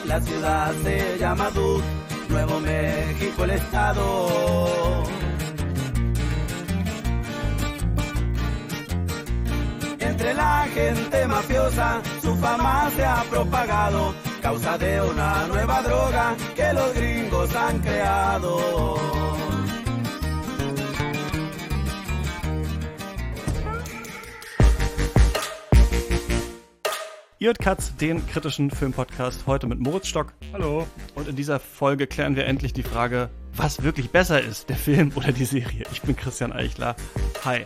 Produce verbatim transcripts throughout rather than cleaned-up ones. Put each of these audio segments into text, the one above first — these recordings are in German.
La ciudad se llama Duz, Nuevo México el estado. Entre la gente mafiosa su fama se ha propagado, causa de una nueva droga que los gringos han creado. Ihr hört Katz, den kritischen Filmpodcast, heute mit Moritz Stock. Hallo. Und in dieser Folge klären wir endlich die Frage, was wirklich besser ist, der Film oder die Serie. Ich bin Christian Eichler. Hi.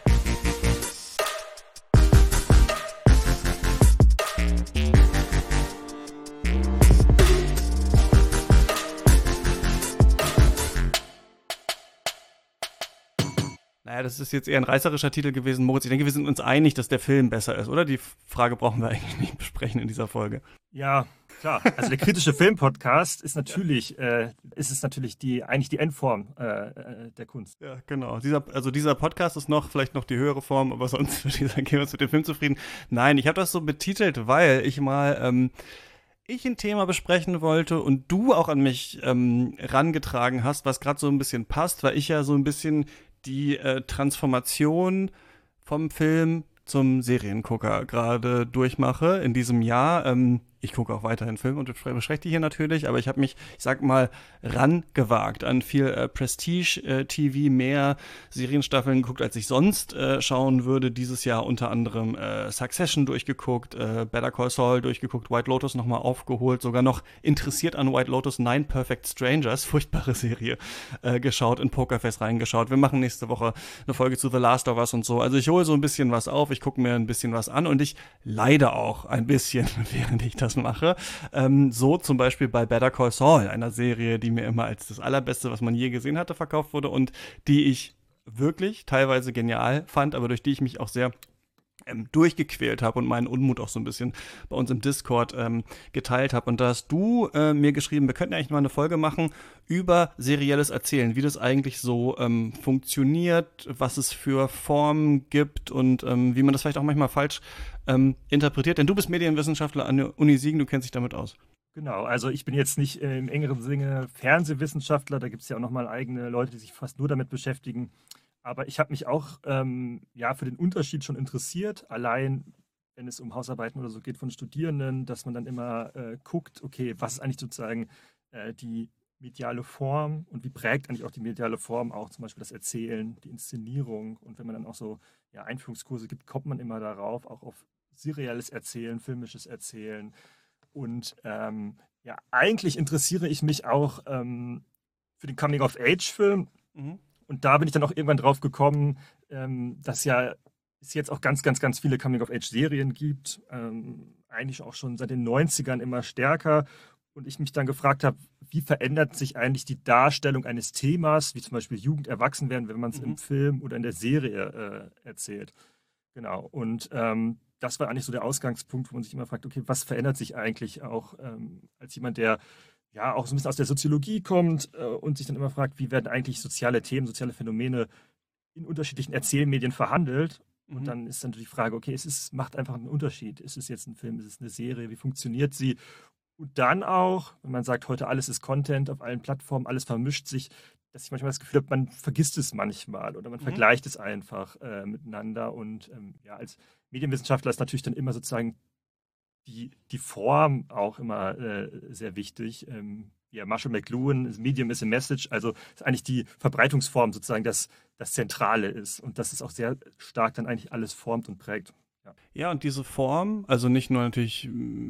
Naja, das ist jetzt eher ein reißerischer Titel gewesen, Moritz. Ich denke, wir sind uns einig, dass der Film besser ist, oder? Die Frage brauchen wir eigentlich nicht besprechen in dieser Folge. Ja, klar. Also der kritische Filmpodcast ist natürlich, äh, ist es natürlich die, eigentlich die Endform äh, der Kunst. Ja, genau. Dieser, also dieser Podcast ist noch, vielleicht noch die höhere Form, aber sonst würde ich sagen, gehen wir uns mit dem Film zufrieden. Nein, ich habe das so betitelt, weil ich mal, ähm, ich ein Thema besprechen wollte und du auch an mich ähm, rangetragen hast, was gerade so ein bisschen passt, weil ich ja so ein bisschen die äh, Transformation vom Film zum Seriengucker gerade durchmache in diesem Jahr. Ähm, ich gucke auch weiterhin Film und bespreche die hier natürlich, aber ich habe mich, ich sag mal, rangewagt an viel äh, Prestige-T V, äh, mehr Serienstaffeln geguckt, als ich sonst äh, schauen würde. Dieses Jahr unter anderem äh, Succession durchgeguckt, äh, Better Call Saul durchgeguckt, White Lotus nochmal aufgeholt, sogar noch interessiert an White Lotus, Nine Perfect Strangers, furchtbare Serie, äh, geschaut, in Pokerface reingeschaut. Wir machen nächste Woche eine Folge zu The Last of Us und so. Also ich hole so ein bisschen was auf, ich gucke mir ein bisschen was an und ich leide auch ein bisschen, während ich das mache. Ähm, so zum Beispiel bei Better Call Saul, einer Serie, die mir immer als das Allerbeste, was man je gesehen hatte, verkauft wurde und die ich wirklich teilweise genial fand, aber durch die ich mich auch sehr ähm, durchgequält habe und meinen Unmut auch so ein bisschen bei uns im Discord ähm, geteilt habe. Und da hast du äh, mir geschrieben, wir könnten eigentlich mal eine Folge machen über serielles Erzählen, wie das eigentlich so ähm, funktioniert, was es für Formen gibt und ähm, wie man das vielleicht auch manchmal falsch ähm, interpretiert. Denn du bist Medienwissenschaftler an der Uni Siegen, du kennst dich damit aus. Genau, also ich bin jetzt nicht äh, im engeren Sinne Fernsehwissenschaftler, da gibt es ja auch nochmal eigene Leute, die sich fast nur damit beschäftigen. Aber ich habe mich auch ähm, ja, für den Unterschied schon interessiert, allein wenn es um Hausarbeiten oder so geht von Studierenden, dass man dann immer äh, guckt, okay, was ist eigentlich sozusagen äh, die mediale Form und wie prägt eigentlich auch die mediale Form auch zum Beispiel das Erzählen, die Inszenierung. Und wenn man dann auch so ja, Einführungskurse gibt, kommt man immer darauf, auch auf serielles Erzählen, filmisches Erzählen. Und ähm, ja, eigentlich interessiere ich mich auch ähm, für den Coming-of-Age-Film. Mhm. Und da bin ich dann auch irgendwann drauf gekommen, ähm, dass ja es jetzt auch ganz, ganz, ganz viele Coming-of-Age-Serien gibt. Ähm, eigentlich auch schon seit den neunzigern immer stärker. Und ich mich dann gefragt habe, wie verändert sich eigentlich die Darstellung eines Themas, wie zum Beispiel Jugend, Erwachsenwerden, wenn man es mhm. im Film oder in der Serie äh, erzählt. Genau. Und ähm, das war eigentlich so der Ausgangspunkt, wo man sich immer fragt, okay, was verändert sich eigentlich auch ähm, als jemand, der ja auch so ein bisschen aus der Soziologie kommt äh, und sich dann immer fragt, wie werden eigentlich soziale Themen, soziale Phänomene in unterschiedlichen Erzählmedien verhandelt. Mhm. Und dann ist dann die Frage, okay, es ist, macht einfach einen Unterschied. Ist es jetzt ein Film, ist es eine Serie, wie funktioniert sie? Und dann auch, wenn man sagt, heute alles ist Content auf allen Plattformen, alles vermischt sich, dass ich manchmal das Gefühl habe, man vergisst es manchmal oder man mhm. vergleicht es einfach äh, miteinander. Und ähm, ja, als Medienwissenschaftler ist natürlich dann immer sozusagen die, die Form auch immer äh, sehr wichtig. Ähm, ja, Marshall McLuhan, Medium is a Message, also ist eigentlich die Verbreitungsform sozusagen das, das Zentrale ist und das ist auch sehr stark dann eigentlich alles formt und prägt. Ja, ja und diese Form, also nicht nur natürlich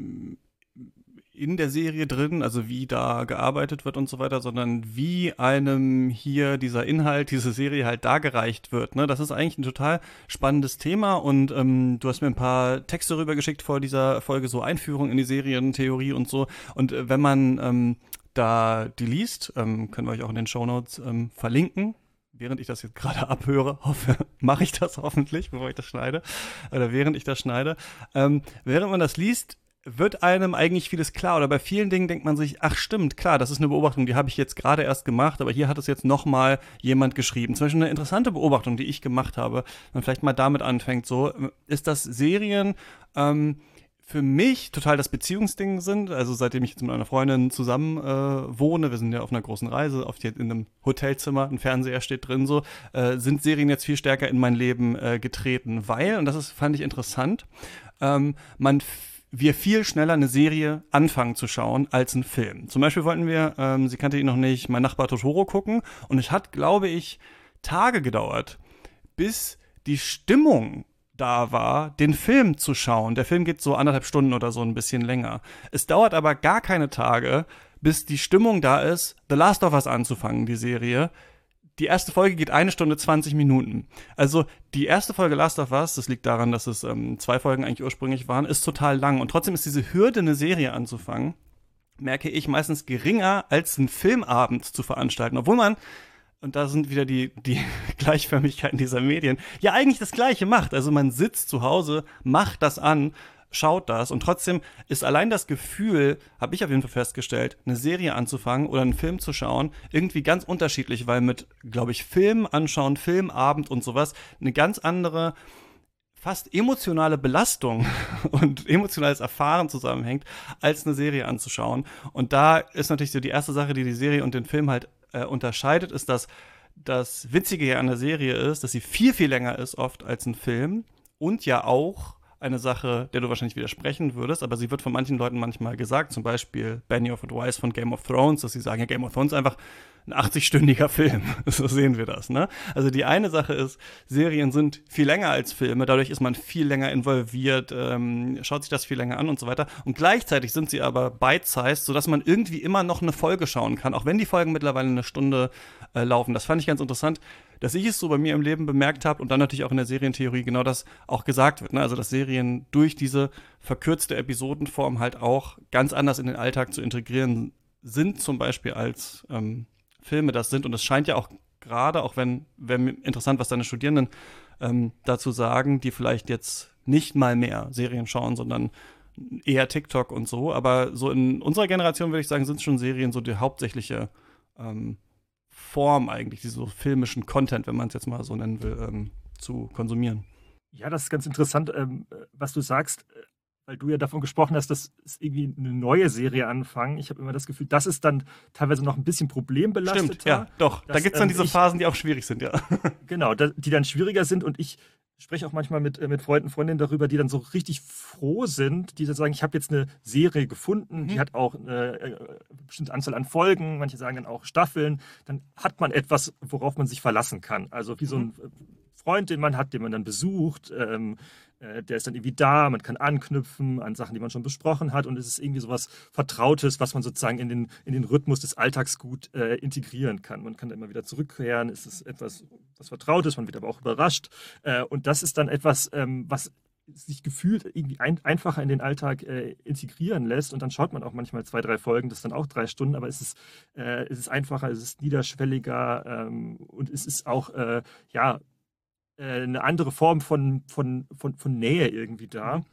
in der Serie drin, also wie da gearbeitet wird und so weiter, sondern wie einem hier dieser Inhalt, diese Serie halt dargereicht wird. Ne? Das ist eigentlich ein total spannendes Thema und ähm, du hast mir ein paar Texte rübergeschickt vor dieser Folge, so Einführung in die Serientheorie und so. Und äh, wenn man ähm, da die liest, ähm, können wir euch auch in den Shownotes ähm, verlinken. Während ich das jetzt gerade abhöre, hoffe, mache ich das hoffentlich, bevor ich das schneide, oder während ich das schneide. Ähm, während man das liest, wird einem eigentlich vieles klar oder bei vielen Dingen denkt man sich, ach stimmt, klar, das ist eine Beobachtung, die habe ich jetzt gerade erst gemacht, aber hier hat es jetzt nochmal jemand geschrieben. Zum Beispiel eine interessante Beobachtung, die ich gemacht habe, wenn man vielleicht mal damit anfängt, so ist, dass Serien ähm, für mich total das Beziehungsding sind. Also seitdem ich jetzt mit meiner Freundin zusammen äh, wohne, wir sind ja auf einer großen Reise, oft jetzt in einem Hotelzimmer, ein Fernseher steht drin so, äh, sind Serien jetzt viel stärker in mein Leben äh, getreten, weil, und das ist, fand ich interessant, ähm, man wir viel schneller eine Serie anfangen zu schauen als einen Film. Zum Beispiel wollten wir, ähm, sie kannte ihn noch nicht, Mein Nachbar Totoro gucken und es hat, glaube ich, Tage gedauert, bis die Stimmung da war, den Film zu schauen. Der Film geht so anderthalb Stunden oder so, ein bisschen länger. Es dauert aber gar keine Tage, bis die Stimmung da ist, The Last of Us anzufangen, die Serie. Die erste Folge geht eine Stunde zwanzig Minuten. Also die erste Folge Last of Us, das liegt daran, dass es ähm, zwei Folgen eigentlich ursprünglich waren, ist total lang. Und trotzdem ist diese Hürde, eine Serie anzufangen, merke ich, meistens geringer, als einen Filmabend zu veranstalten. Obwohl man, und da sind wieder die, die Gleichförmigkeiten dieser Medien, ja eigentlich das Gleiche macht. Also man sitzt zu Hause, macht das an, schaut das und trotzdem ist allein das Gefühl, habe ich auf jeden Fall festgestellt, eine Serie anzufangen oder einen Film zu schauen, irgendwie ganz unterschiedlich, weil mit, glaube ich, Film anschauen, Filmabend und sowas eine ganz andere, fast emotionale Belastung und emotionales Erfahren zusammenhängt, als eine Serie anzuschauen. Und da ist natürlich so die erste Sache, die die Serie und den Film halt äh, unterscheidet, ist, dass das Witzige ja an der Serie ist, dass sie viel, viel länger ist oft als ein Film und ja auch eine Sache, der du wahrscheinlich widersprechen würdest, aber sie wird von manchen Leuten manchmal gesagt, zum Beispiel Benioff und Weiss von Game of Thrones, dass sie sagen, ja, Game of Thrones ist einfach ein achtzig-stündiger Film. So sehen wir das, ne? Also die eine Sache ist, Serien sind viel länger als Filme, dadurch ist man viel länger involviert, ähm, schaut sich das viel länger an und so weiter. Und gleichzeitig sind sie aber bite-sized, sodass man irgendwie immer noch eine Folge schauen kann, auch wenn die Folgen mittlerweile eine Stunde äh, laufen. Das fand ich ganz interessant, dass ich es so bei mir im Leben bemerkt habe und dann natürlich auch in der Serientheorie genau das auch gesagt wird, ne? Also dass Serien durch diese verkürzte Episodenform halt auch ganz anders in den Alltag zu integrieren sind, zum Beispiel als ähm, Filme das sind. Und es scheint ja auch gerade, auch wenn, wenn interessant, was deine Studierenden ähm, dazu sagen, die vielleicht jetzt nicht mal mehr Serien schauen, sondern eher TikTok und so. Aber so in unserer Generation würde ich sagen, sind schon Serien so die hauptsächliche ähm, Form eigentlich, diese so filmischen Content, wenn man es jetzt mal so nennen will, ähm, zu konsumieren. Ja, das ist ganz interessant, ähm, was du sagst, weil du ja davon gesprochen hast, dass es irgendwie eine neue Serie anfangen. Ich habe immer das Gefühl, das ist dann teilweise noch ein bisschen problembelastet. Stimmt, ja, doch. Dass, da gibt es dann diese ähm, ich, Phasen, die auch schwierig sind, ja. Genau, da, die dann schwieriger sind und ich spreche auch manchmal mit, mit Freunden, Freundinnen darüber, die dann so richtig froh sind, die dann sagen, ich habe jetzt eine Serie gefunden, mhm. die hat auch eine, eine bestimmte Anzahl an Folgen, manche sagen dann auch Staffeln, dann hat man etwas, worauf man sich verlassen kann. Also wie so ein Freund, den man hat, den man dann besucht, ähm, äh, der ist dann irgendwie da, man kann anknüpfen an Sachen, die man schon besprochen hat und es ist irgendwie sowas Vertrautes, was man sozusagen in den, in den Rhythmus des Alltags gut äh, integrieren kann. Man kann da immer wieder zurückkehren, es ist etwas, was Vertrautes, man wird aber auch überrascht äh, und das ist dann etwas, ähm, was sich gefühlt irgendwie ein, einfacher in den Alltag äh, integrieren lässt und dann schaut man auch manchmal zwei, drei Folgen, das ist dann auch drei Stunden, aber es ist, äh, es ist einfacher, es ist niederschwelliger ähm, und es ist auch, äh, ja, eine andere Form von, von, von, von Nähe irgendwie da.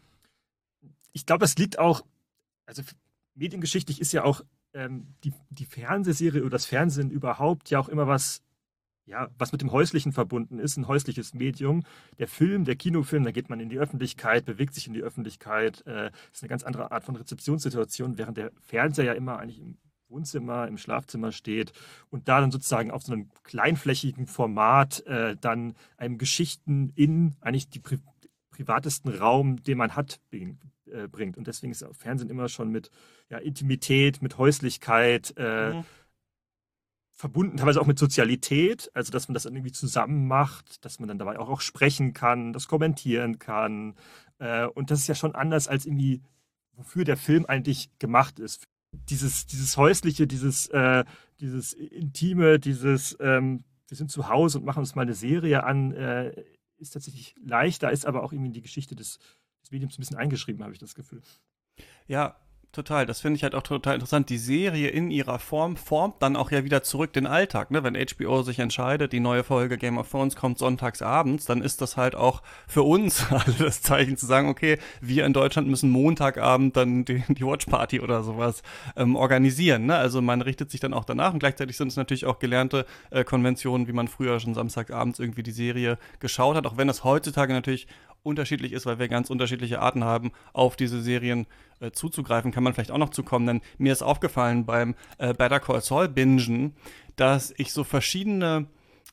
Ich glaube, es liegt auch, also mediengeschichtlich ist ja auch ähm, die, die Fernsehserie oder das Fernsehen überhaupt ja auch immer was, ja, was mit dem Häuslichen verbunden ist, ein häusliches Medium. Der Film, der Kinofilm, da geht man in die Öffentlichkeit, bewegt sich in die Öffentlichkeit, äh, ist eine ganz andere Art von Rezeptionssituation, während der Fernseher ja immer eigentlich im Wohnzimmer, im Schlafzimmer steht und da dann sozusagen auf so einem kleinflächigen Format äh, dann einem Geschichten in eigentlich die pri privatesten Raum, den man hat, äh, bringt. Und deswegen ist Fernsehen immer schon mit ja, Intimität, mit Häuslichkeit äh, mhm. verbunden, teilweise auch mit Sozialität, also dass man das irgendwie zusammen macht, dass man dann dabei auch, auch sprechen kann, das kommentieren kann. Äh, und das ist ja schon anders als irgendwie, wofür der Film eigentlich gemacht ist. Dieses, dieses Häusliche, dieses, äh, dieses Intime, dieses ähm, wir sind zu Hause und machen uns mal eine Serie an, äh, ist tatsächlich leichter, ist aber auch irgendwie in die Geschichte des, des Mediums ein bisschen eingeschrieben, habe ich das Gefühl. Ja, total. Das finde ich halt auch total interessant. Die Serie in ihrer Form formt dann auch ja wieder zurück den Alltag. Ne? Wenn H B O sich entscheidet, die neue Folge Game of Thrones kommt sonntags abends, dann ist das halt auch für uns also das Zeichen zu sagen, okay, wir in Deutschland müssen Montagabend dann die, die Watchparty oder sowas ähm, organisieren. Ne? Also man richtet sich dann auch danach und gleichzeitig sind es natürlich auch gelernte äh, Konventionen, wie man früher schon samstagabends irgendwie die Serie geschaut hat, auch wenn das heutzutage natürlich unterschiedlich ist, weil wir ganz unterschiedliche Arten haben, auf diese Serien äh, zuzugreifen, kann man vielleicht auch noch zukommen, denn mir ist aufgefallen beim äh, Better Call Saul bingen, dass ich so verschiedene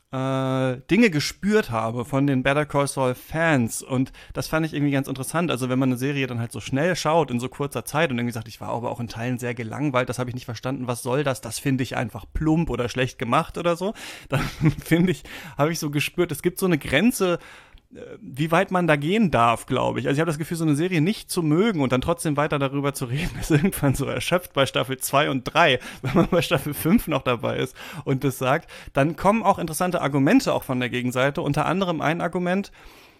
äh, Dinge gespürt habe von den Better Call Saul Fans und das fand ich irgendwie ganz interessant, also wenn man eine Serie dann halt so schnell schaut in so kurzer Zeit und irgendwie sagt, ich war aber auch in Teilen sehr gelangweilt, das habe ich nicht verstanden, was soll das, das finde ich einfach plump oder schlecht gemacht oder so, dann finde ich, habe ich so gespürt, es gibt so eine Grenze, wie weit man da gehen darf, glaube ich. Also ich habe das Gefühl, so eine Serie nicht zu mögen und dann trotzdem weiter darüber zu reden, ist irgendwann so erschöpft bei Staffel zwei und drei. Wenn man bei Staffel fünf noch dabei ist und das sagt, dann kommen auch interessante Argumente auch von der Gegenseite. Unter anderem ein Argument,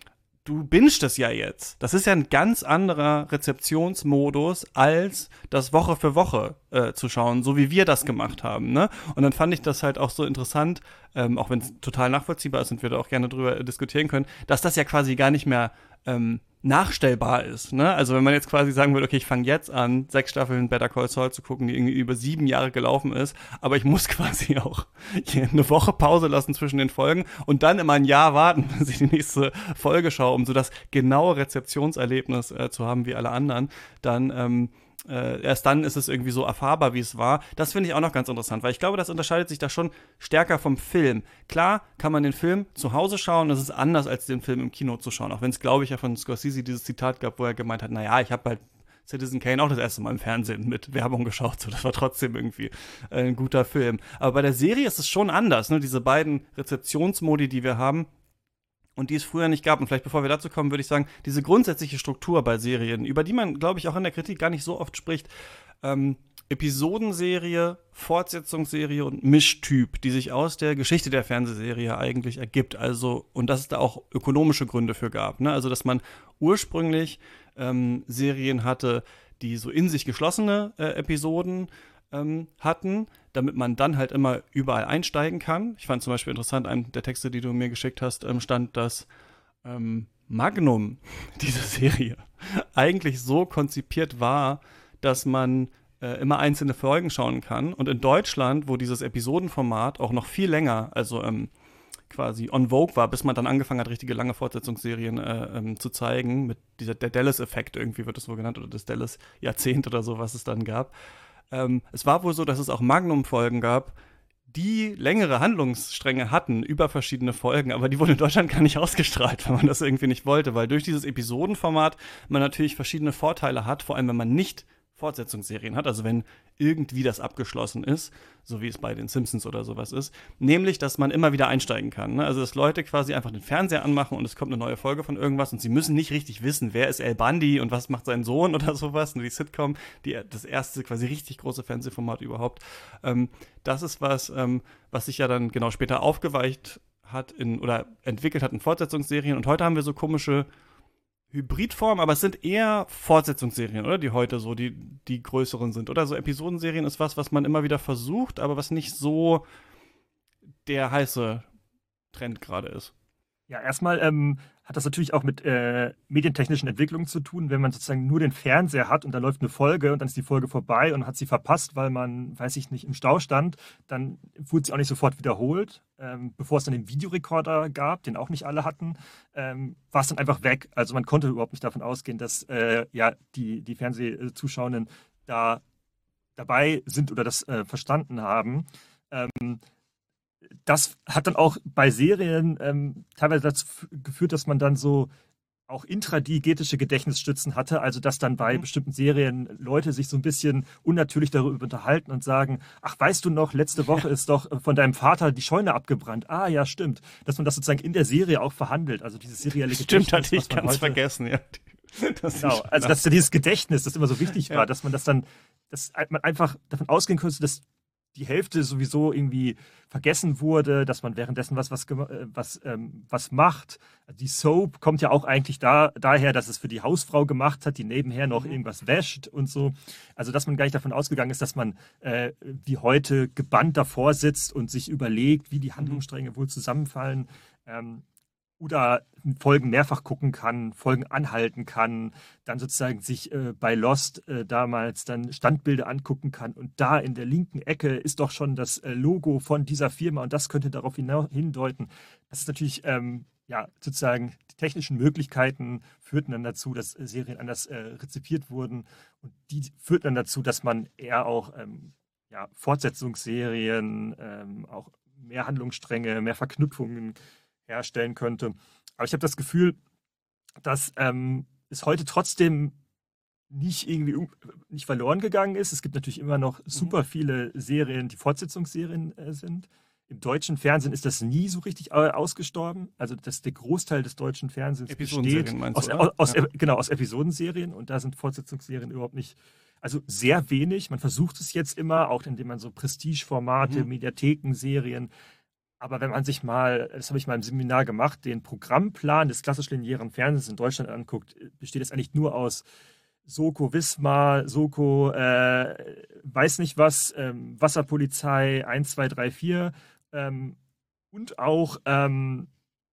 du bingst es ja jetzt. Das ist ja ein ganz anderer Rezeptionsmodus, als das Woche für Woche äh, zu schauen, so wie wir das gemacht haben. Ne? Und dann fand ich das halt auch so interessant, ähm, auch wenn es total nachvollziehbar ist und wir da auch gerne drüber diskutieren können, dass das ja quasi gar nicht mehr ähm, nachstellbar ist. Ne? Also wenn man jetzt quasi sagen würde, okay, ich fange jetzt an, sechs Staffeln Better Call Saul zu gucken, die irgendwie über sieben Jahre gelaufen ist, aber ich muss quasi auch eine Woche Pause lassen zwischen den Folgen und dann immer ein Jahr warten, bis ich die nächste Folge schaue, um so das genaue Rezeptionserlebnis äh, zu haben wie alle anderen, dann ähm, Äh, erst dann ist es irgendwie so erfahrbar, wie es war. Das finde ich auch noch ganz interessant, weil ich glaube, das unterscheidet sich da schon stärker vom Film. Klar kann man den Film zu Hause schauen, das ist anders als den Film im Kino zu schauen, auch wenn es, glaube ich, ja von Scorsese dieses Zitat gab, wo er gemeint hat, naja, ich habe halt Citizen Kane auch das erste Mal im Fernsehen mit Werbung geschaut, so das war trotzdem irgendwie äh, ein guter Film. Aber bei der Serie ist es schon anders, ne? Diese beiden Rezeptionsmodi, die wir haben, und die es früher nicht gab. Und vielleicht bevor wir dazu kommen, würde ich sagen, diese grundsätzliche Struktur bei Serien, über die man, glaube ich, auch in der Kritik gar nicht so oft spricht, ähm, Episodenserie, Fortsetzungsserie und Mischtyp, die sich aus der Geschichte der Fernsehserie eigentlich ergibt. Also, und dass es da auch ökonomische Gründe für gab. Ne? Also, dass man ursprünglich ähm, Serien hatte, die so in sich geschlossene äh, Episoden ähm, hatten, damit man dann halt immer überall einsteigen kann. Ich fand zum Beispiel interessant, einem der Texte, die du mir geschickt hast, ähm, stand, dass ähm, Magnum, diese Serie, eigentlich so konzipiert war, dass man äh, immer einzelne Folgen schauen kann. Und in Deutschland, wo dieses Episodenformat auch noch viel länger, also ähm, quasi on vogue war, bis man dann angefangen hat, richtige lange Fortsetzungsserien äh, ähm, zu zeigen, mit dieser, der Dallas-Effekt irgendwie wird es wohl genannt, oder das Dallas-Jahrzehnt oder so, was es dann gab. Ähm, es war wohl so, dass es auch Magnum-Folgen gab, die längere Handlungsstränge hatten über verschiedene Folgen, aber die wurden in Deutschland gar nicht ausgestrahlt, weil man das irgendwie nicht wollte, weil durch dieses Episodenformat man natürlich verschiedene Vorteile hat, vor allem wenn man nicht Fortsetzungsserien hat, also wenn irgendwie das abgeschlossen ist, so wie es bei den Simpsons oder sowas ist, nämlich, dass man immer wieder einsteigen kann. Ne? Also, dass Leute quasi einfach den Fernseher anmachen und es kommt eine neue Folge von irgendwas und sie müssen nicht richtig wissen, wer ist Al Bundy und was macht sein Sohn oder sowas, ne? Die Sitcom, die, das erste quasi richtig große Fernsehformat überhaupt. Ähm, das ist was, ähm, was sich ja dann genau später aufgeweicht hat in, oder entwickelt hat in Fortsetzungsserien und heute haben wir so komische Hybridform, aber es sind eher Fortsetzungsserien, oder? Die heute so die, die größeren sind, oder? So Episodenserien ist was, was man immer wieder versucht, aber was nicht so der heiße Trend gerade ist. Ja, erstmal ähm, hat das natürlich auch mit äh, medientechnischen Entwicklungen zu tun, wenn man sozusagen nur den Fernseher hat und da läuft eine Folge und dann ist die Folge vorbei und hat sie verpasst, weil man, weiß ich nicht, im Stau stand, dann wurde sie auch nicht sofort wiederholt. Ähm, bevor es dann den Videorekorder gab, den auch nicht alle hatten, ähm, war es dann einfach weg. Also man konnte überhaupt nicht davon ausgehen, dass äh, ja, die, die Fernsehzuschauenden da dabei sind oder das äh, verstanden haben. Ähm, Das hat dann auch bei Serien ähm, teilweise dazu geführt, dass man dann so auch intradiegetische Gedächtnisstützen hatte, also dass dann bei mhm. bestimmten Serien Leute sich so ein bisschen unnatürlich darüber unterhalten und sagen, ach, weißt du noch, letzte Woche ist doch von deinem Vater die Scheune abgebrannt. Ah, ja, stimmt. Dass man das sozusagen in der Serie auch verhandelt, also dieses serielle Gedächtnis. Stimmt, hatte ich ganz heute, vergessen, ja. Das genau, also dass dieses Gedächtnis, das immer so wichtig war, ja. dass man das dann, dass man einfach davon ausgehen könnte, dass die Hälfte sowieso irgendwie vergessen wurde, dass man währenddessen was, was, was, ähm, was macht. Die Soap kommt ja auch eigentlich da, daher, dass es für die Hausfrau gemacht hat, die nebenher noch irgendwas wäscht und so. Also, dass man gar nicht davon ausgegangen ist, dass man äh, wie heute gebannt davor sitzt und sich überlegt, wie die Handlungsstränge wohl zusammenfallen. Ähm, oder Folgen mehrfach gucken kann, Folgen anhalten kann, dann sozusagen sich äh, bei Lost äh, damals dann Standbilder angucken kann und da in der linken Ecke ist doch schon das äh, Logo von dieser Firma und das könnte darauf hina- hindeuten. Das ist natürlich, ähm, ja, sozusagen die technischen Möglichkeiten führten dann dazu, dass äh, Serien anders äh, rezipiert wurden und die führten dann dazu, dass man eher auch ähm, ja, Fortsetzungsserien, ähm, auch mehr Handlungsstränge, mehr Verknüpfungen herstellen könnte. Aber ich habe das Gefühl, dass ähm, es heute trotzdem nicht irgendwie um, nicht verloren gegangen ist. Es gibt natürlich immer noch super viele Serien, die Fortsetzungsserien äh, sind. Im deutschen Fernsehen ist das nie so richtig äh, ausgestorben. Also dass der Großteil des deutschen Fernsehens besteht aus, du, aus, ja. genau, aus Episodenserien und da sind Fortsetzungsserien überhaupt nicht, also sehr wenig. Man versucht es jetzt immer, auch indem man so Prestigeformate, Mhm. Mediatheken-Serien. Aber wenn man sich mal, das habe ich mal im Seminar gemacht, den Programmplan des klassisch linearen Fernsehens in Deutschland anguckt, besteht es eigentlich nur aus Soko Wismar, Soko äh, weiß nicht was, ähm, Wasserpolizei eins, zwei, drei, vier ähm, und auch ähm,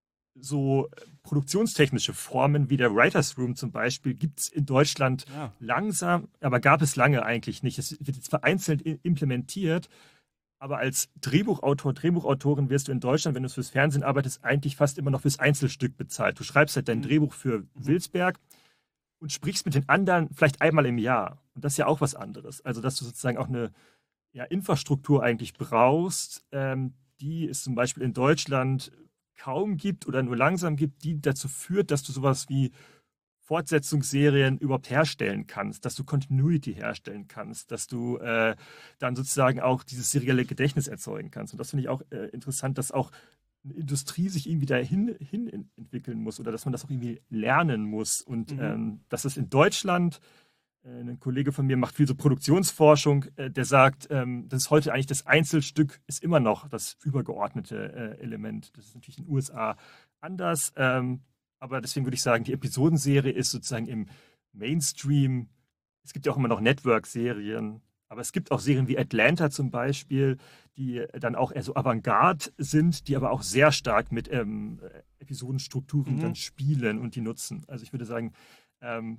so produktionstechnische Formen wie der Writers Room zum Beispiel gibt es in Deutschland Ja. langsam, aber gab es lange eigentlich nicht. Es wird jetzt vereinzelt i- implementiert, aber als Drehbuchautor, Drehbuchautorin wirst du in Deutschland, wenn du fürs Fernsehen arbeitest, eigentlich fast immer noch fürs Einzelstück bezahlt. Du schreibst halt dein Mhm. Drehbuch für Wilsberg und sprichst mit den anderen vielleicht einmal im Jahr. Und das ist ja auch was anderes. Also, dass du sozusagen auch eine ja, Infrastruktur eigentlich brauchst, ähm, die es zum Beispiel in Deutschland kaum gibt oder nur langsam gibt, die dazu führt, dass du sowas wie Fortsetzungsserien überhaupt herstellen kannst, dass du Continuity herstellen kannst, dass du äh, dann sozusagen auch dieses serielle Gedächtnis erzeugen kannst. Und das finde ich auch äh, interessant, dass auch eine Industrie sich irgendwie dahin hin entwickeln muss oder dass man das auch irgendwie lernen muss. Und Mhm. ähm, dass es in Deutschland, äh, ein Kollege von mir macht viel so Produktionsforschung, äh, der sagt, ähm, das ist heute eigentlich das Einzelstück, ist immer noch das übergeordnete äh, Element. Das ist natürlich in den U S A anders. Ähm, aber deswegen würde ich sagen, die Episodenserie ist sozusagen im Mainstream. Es gibt ja auch immer noch Network-Serien, aber es gibt auch Serien wie Atlanta zum Beispiel, die dann auch eher so Avantgarde sind, die aber auch sehr stark mit ähm, Episodenstrukturen Mhm. dann spielen und die nutzen. Also ich würde sagen, ähm,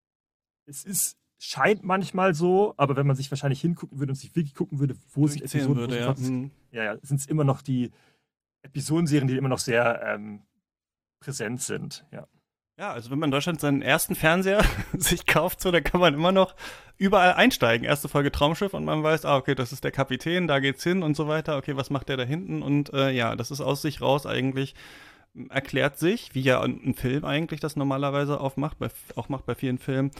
es ist, scheint manchmal so, aber wenn man sich wahrscheinlich hingucken würde und sich wirklich gucken würde, wo sind Durchzählen Episoden, würde, wo sind ja. trotzdem- Mhm. ja, ja, sind es immer noch die Episodenserien, die immer noch sehr ähm, präsent sind. Ja. Ja, also wenn man in Deutschland seinen ersten Fernseher sich kauft, so, dann kann man immer noch überall einsteigen. Erste Folge Traumschiff und man weiß, ah, okay, das ist der Kapitän, da geht's hin und so weiter. Okay, was macht der da hinten? Und äh, ja, das ist aus sich raus eigentlich, m, erklärt sich, wie ja ein, ein Film eigentlich das normalerweise aufmacht, bei, auch macht bei vielen Filmen.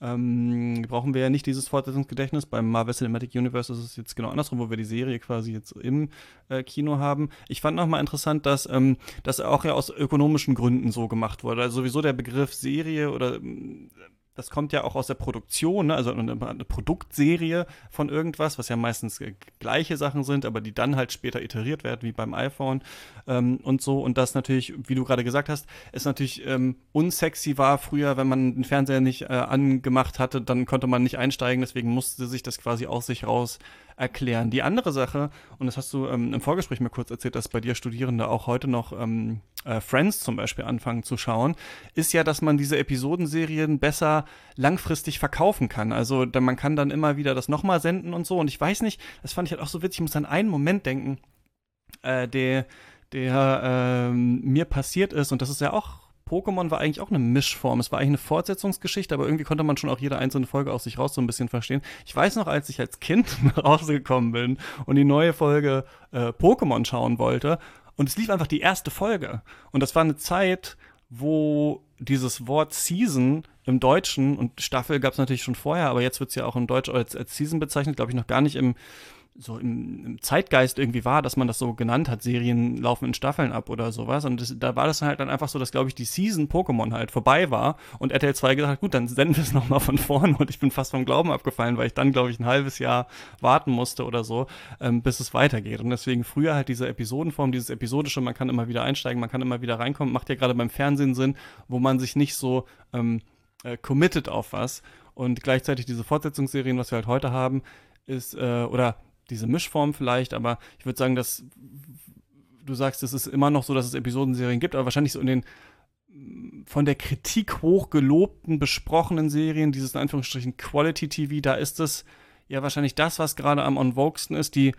Ähm, brauchen wir ja nicht dieses Fortsetzungsgedächtnis. Beim Marvel Cinematic Universe ist es jetzt genau andersrum, wo wir die Serie quasi jetzt im äh, Kino haben. Ich fand nochmal interessant, dass ähm, das auch ja aus ökonomischen Gründen so gemacht wurde. Also sowieso der Begriff Serie oder ähm, das kommt ja auch aus der Produktion, ne? Also eine, eine Produktserie von irgendwas, was ja meistens äh, gleiche Sachen sind, aber die dann halt später iteriert werden, wie beim iPhone ähm, und so. Und das natürlich, wie du gerade gesagt hast, ist natürlich ähm, unsexy war früher, wenn man den Fernseher nicht äh, angemacht hatte, dann konnte man nicht einsteigen, deswegen musste sich das quasi aus sich raus erklären. Die andere Sache, und das hast du ähm, im Vorgespräch mir kurz erzählt, dass bei dir Studierende auch heute noch ähm, äh, Friends zum Beispiel anfangen zu schauen, ist ja, dass man diese Episodenserien besser langfristig verkaufen kann. Also da, man kann dann immer wieder das nochmal senden und so. Und ich weiß nicht, das fand ich halt auch so witzig, ich muss an einen Moment denken, äh, der, der ähm, mir passiert ist, und das ist ja auch Pokémon war eigentlich auch eine Mischform. Es war eigentlich eine Fortsetzungsgeschichte, aber irgendwie konnte man schon auch jede einzelne Folge aus sich raus so ein bisschen verstehen. Ich weiß noch, als ich als Kind nach Hause gekommen bin und die neue Folge äh, Pokémon schauen wollte und es lief einfach die erste Folge. Und das war eine Zeit, wo dieses Wort Season im Deutschen, und Staffel gab es natürlich schon vorher, aber jetzt wird es ja auch im Deutsch als, als Season bezeichnet, glaube ich, noch gar nicht im so im, im Zeitgeist irgendwie war, dass man das so genannt hat, Serien laufen in Staffeln ab oder sowas. Und das, da war das halt dann einfach so, dass, glaube ich, die Season Pokémon halt vorbei war und R T L zwei gesagt hat, gut, dann senden wir es nochmal von vorne. Und ich bin fast vom Glauben abgefallen, weil ich dann, glaube ich, ein halbes Jahr warten musste oder so, ähm, bis es weitergeht. Und deswegen früher halt diese Episodenform, dieses Episodische, man kann immer wieder einsteigen, man kann immer wieder reinkommen, macht ja gerade beim Fernsehen Sinn, wo man sich nicht so ähm, äh, committet auf was. Und gleichzeitig diese Fortsetzungsserien, was wir halt heute haben, ist, äh, oder diese Mischform vielleicht, aber ich würde sagen, dass du sagst, es ist immer noch so, dass es Episodenserien gibt, aber wahrscheinlich so in den von der Kritik hoch gelobten, besprochenen Serien, dieses in Anführungsstrichen Quality-T V, da ist es ja wahrscheinlich das, was gerade am on voguesten ist, die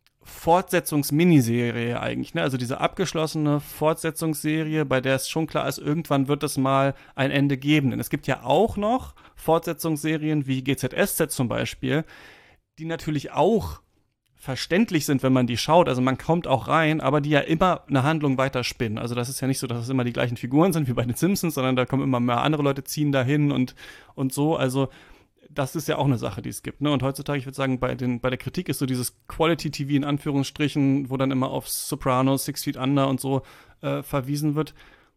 Fortsetzungsminiserie eigentlich, ne? Also diese abgeschlossene Fortsetzungsserie, bei der es schon klar ist, irgendwann wird es mal ein Ende geben. Denn es gibt ja auch noch Fortsetzungsserien wie G Z S Z zum Beispiel, die natürlich auch verständlich sind, wenn man die schaut. Also man kommt auch rein, aber die ja immer eine Handlung weiterspinnen. Also das ist ja nicht so, dass es immer die gleichen Figuren sind wie bei den Simpsons, sondern da kommen immer mehr andere Leute, ziehen dahin und, und so. Also das ist ja auch eine Sache, die es gibt. Ne? Und heutzutage, ich würde sagen, bei, den, bei der Kritik ist so dieses Quality-T V in Anführungsstrichen, wo dann immer auf Sopranos, Six Feet Under und so äh, verwiesen wird,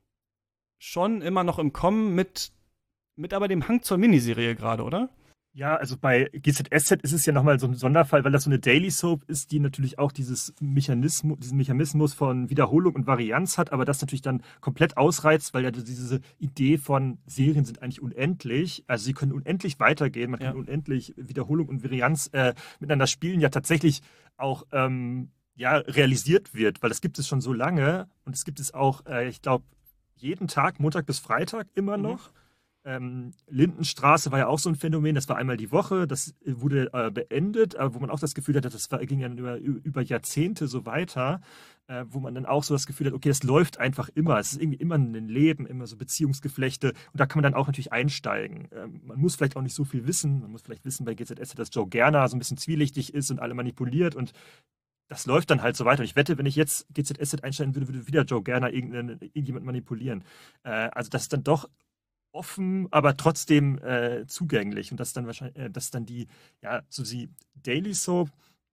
schon immer noch im Kommen mit, mit aber dem Hang zur Miniserie gerade, oder? Ja, also bei G Z S Z ist es ja nochmal so ein Sonderfall, weil das so eine Daily Soap ist, die natürlich auch dieses Mechanismus, diesen Mechanismus von Wiederholung und Varianz hat, aber das natürlich dann komplett ausreizt, weil ja diese Idee von Serien sind eigentlich unendlich. Also sie können unendlich weitergehen, man kann ja unendlich Wiederholung und Varianz äh, miteinander spielen, ja tatsächlich auch ähm, ja, realisiert wird, weil das gibt es schon so lange und es gibt es auch, äh, ich glaube, jeden Tag, Montag bis Freitag immer noch. Mhm. Ähm, Lindenstraße war ja auch so ein Phänomen, das war einmal die Woche, das wurde äh, beendet, aber wo man auch das Gefühl hatte, das war, ging ja über, über Jahrzehnte so weiter, äh, wo man dann auch so das Gefühl hat, okay, es läuft einfach immer, es ist irgendwie immer ein Leben, immer so Beziehungsgeflechte und da kann man dann auch natürlich einsteigen. Ähm, man muss vielleicht auch nicht so viel wissen, man muss vielleicht wissen bei G Z S Z, dass Joe Gerner so ein bisschen zwielichtig ist und alle manipuliert und das läuft dann halt so weiter. Und ich wette, wenn ich jetzt G Z S Z einsteigen würde, würde wieder Joe Gerner irgendjemand manipulieren. Äh, also das ist dann doch offen, aber trotzdem äh, zugänglich. Und das ist dann wahrscheinlich, äh, das ist dann die, ja, so die Daily Soap.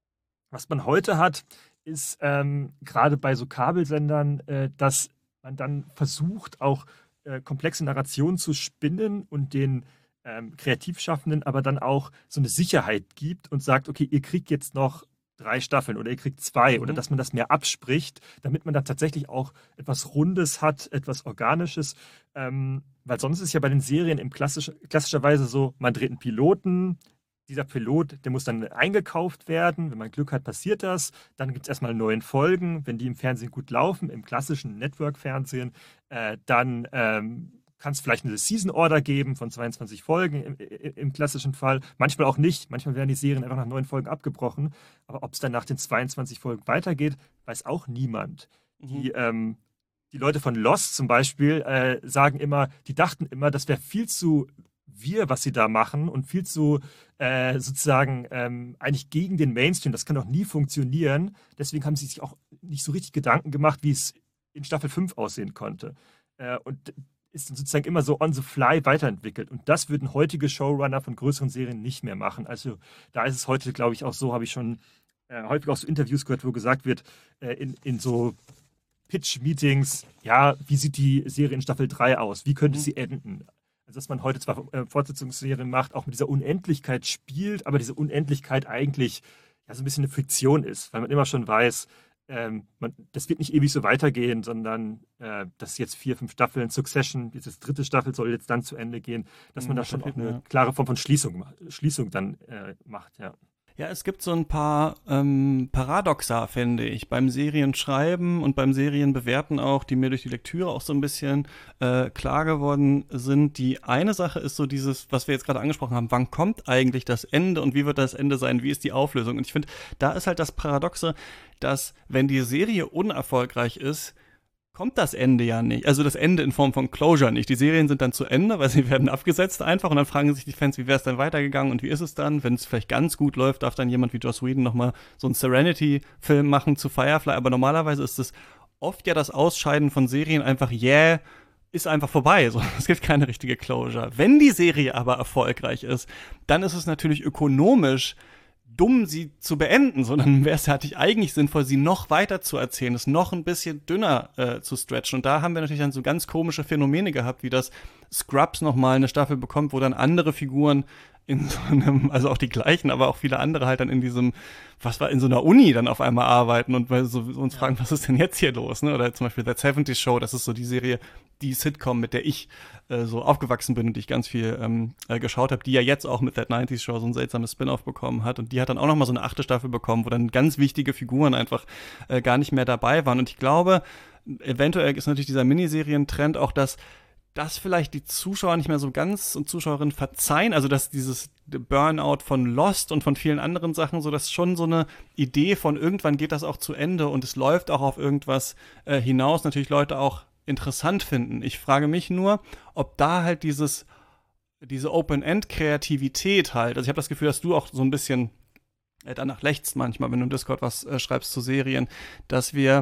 Was man heute hat, ist ähm, gerade bei so Kabelsendern, äh, dass man dann versucht, auch äh, komplexe Narrationen zu spinnen und den ähm, Kreativschaffenden aber dann auch so eine Sicherheit gibt und sagt, okay, ihr kriegt jetzt noch drei Staffeln oder ihr kriegt zwei mhm. oder dass man das mehr abspricht, damit man da tatsächlich auch etwas Rundes hat, etwas Organisches. Ähm, weil sonst ist ja bei den Serien im klassisch, klassischerweise so, man dreht einen Piloten, dieser Pilot, der muss dann eingekauft werden, wenn man Glück hat, passiert das, dann gibt es erstmal neun Folgen, wenn die im Fernsehen gut laufen, im klassischen Network-Fernsehen, äh, dann ähm, kann es vielleicht eine Season-Order geben von zweiundzwanzig Folgen im, im klassischen Fall. Manchmal auch nicht. Manchmal werden die Serien einfach nach neun Folgen abgebrochen. Aber ob es dann nach den zweiundzwanzig Folgen weitergeht, weiß auch niemand. Mhm. Die, ähm, die Leute von Lost zum Beispiel äh, sagen immer, die dachten immer, das wäre viel zu wir, was sie da machen und viel zu äh, sozusagen ähm, eigentlich gegen den Mainstream. Das kann doch nie funktionieren. Deswegen haben sie sich auch nicht so richtig Gedanken gemacht, wie es in Staffel fünf aussehen konnte. Äh, und ist sozusagen immer so on the fly weiterentwickelt. Und das würden heutige Showrunner von größeren Serien nicht mehr machen. Also da ist es heute, glaube ich, auch so, habe ich schon äh, häufig auch so Interviews gehört, wo gesagt wird, äh, in, in so Pitch-Meetings, ja, wie sieht die Serie in Staffel drei aus? Wie könnte mhm. sie enden? Also dass man heute zwar äh, Fortsetzungsserien macht, auch mit dieser Unendlichkeit spielt, aber diese Unendlichkeit eigentlich ja so ein bisschen eine Fiktion ist, weil man immer schon weiß, Ähm, man, das wird nicht ewig so weitergehen, sondern äh, das jetzt vier, fünf Staffeln, Succession, diese dritte Staffel soll jetzt dann zu Ende gehen, dass man mhm, da schon auch eine ja. klare Form von Schließung, Schließung dann äh, macht, ja. Ja, es gibt so ein paar ähm, Paradoxa, finde ich, beim Serienschreiben und beim Serienbewerten auch, die mir durch die Lektüre auch so ein bisschen äh, klar geworden sind. Die eine Sache ist so dieses, was wir jetzt gerade angesprochen haben, wann kommt eigentlich das Ende und wie wird das Ende sein, wie ist die Auflösung? Und ich finde, da ist halt das Paradoxe, dass wenn die Serie unerfolgreich ist, kommt das Ende ja nicht. Also das Ende in Form von Closure nicht. Die Serien sind dann zu Ende, weil sie werden abgesetzt einfach und dann fragen sich die Fans, wie wäre es dann weitergegangen und wie ist es dann? Wenn es vielleicht ganz gut läuft, darf dann jemand wie Joss Whedon nochmal so einen Serenity-Film machen zu Firefly, aber normalerweise ist es oft ja das Ausscheiden von Serien einfach, yeah, ist einfach vorbei. So, es gibt keine richtige Closure. Wenn die Serie aber erfolgreich ist, dann ist es natürlich ökonomisch dumm, sie zu beenden, sondern wäre es halt eigentlich sinnvoll, sie noch weiter zu erzählen, es noch ein bisschen dünner äh, zu stretchen. Und da haben wir natürlich dann so ganz komische Phänomene gehabt, wie das Scrubs nochmal eine Staffel bekommt, wo dann andere Figuren in so einem, also auch die gleichen, aber auch viele andere halt dann in diesem, was war, in so einer Uni dann auf einmal arbeiten und weil so uns ja. fragen, was ist denn jetzt hier los, ne? Oder zum Beispiel That seventies Show, das ist so die Serie, die Sitcom, mit der ich äh, so aufgewachsen bin und die ich ganz viel ähm, äh, geschaut habe, die ja jetzt auch mit That nineties Show so ein seltsames Spin-off bekommen hat und die hat dann auch nochmal so eine achte Staffel bekommen, wo dann ganz wichtige Figuren einfach äh, gar nicht mehr dabei waren und ich glaube, eventuell ist natürlich dieser Miniserientrend auch, dass das vielleicht die Zuschauer nicht mehr so ganz und Zuschauerinnen verzeihen, also dass dieses Burnout von Lost und von vielen anderen Sachen, so dass schon so eine Idee von irgendwann geht das auch zu Ende und es läuft auch auf irgendwas äh, hinaus, natürlich Leute auch interessant finden. Ich frage mich nur, ob da halt dieses diese Open-End-Kreativität halt, also ich habe das Gefühl, dass du auch so ein bisschen äh, danach lächst manchmal, wenn du im Discord was äh, schreibst zu Serien, dass wir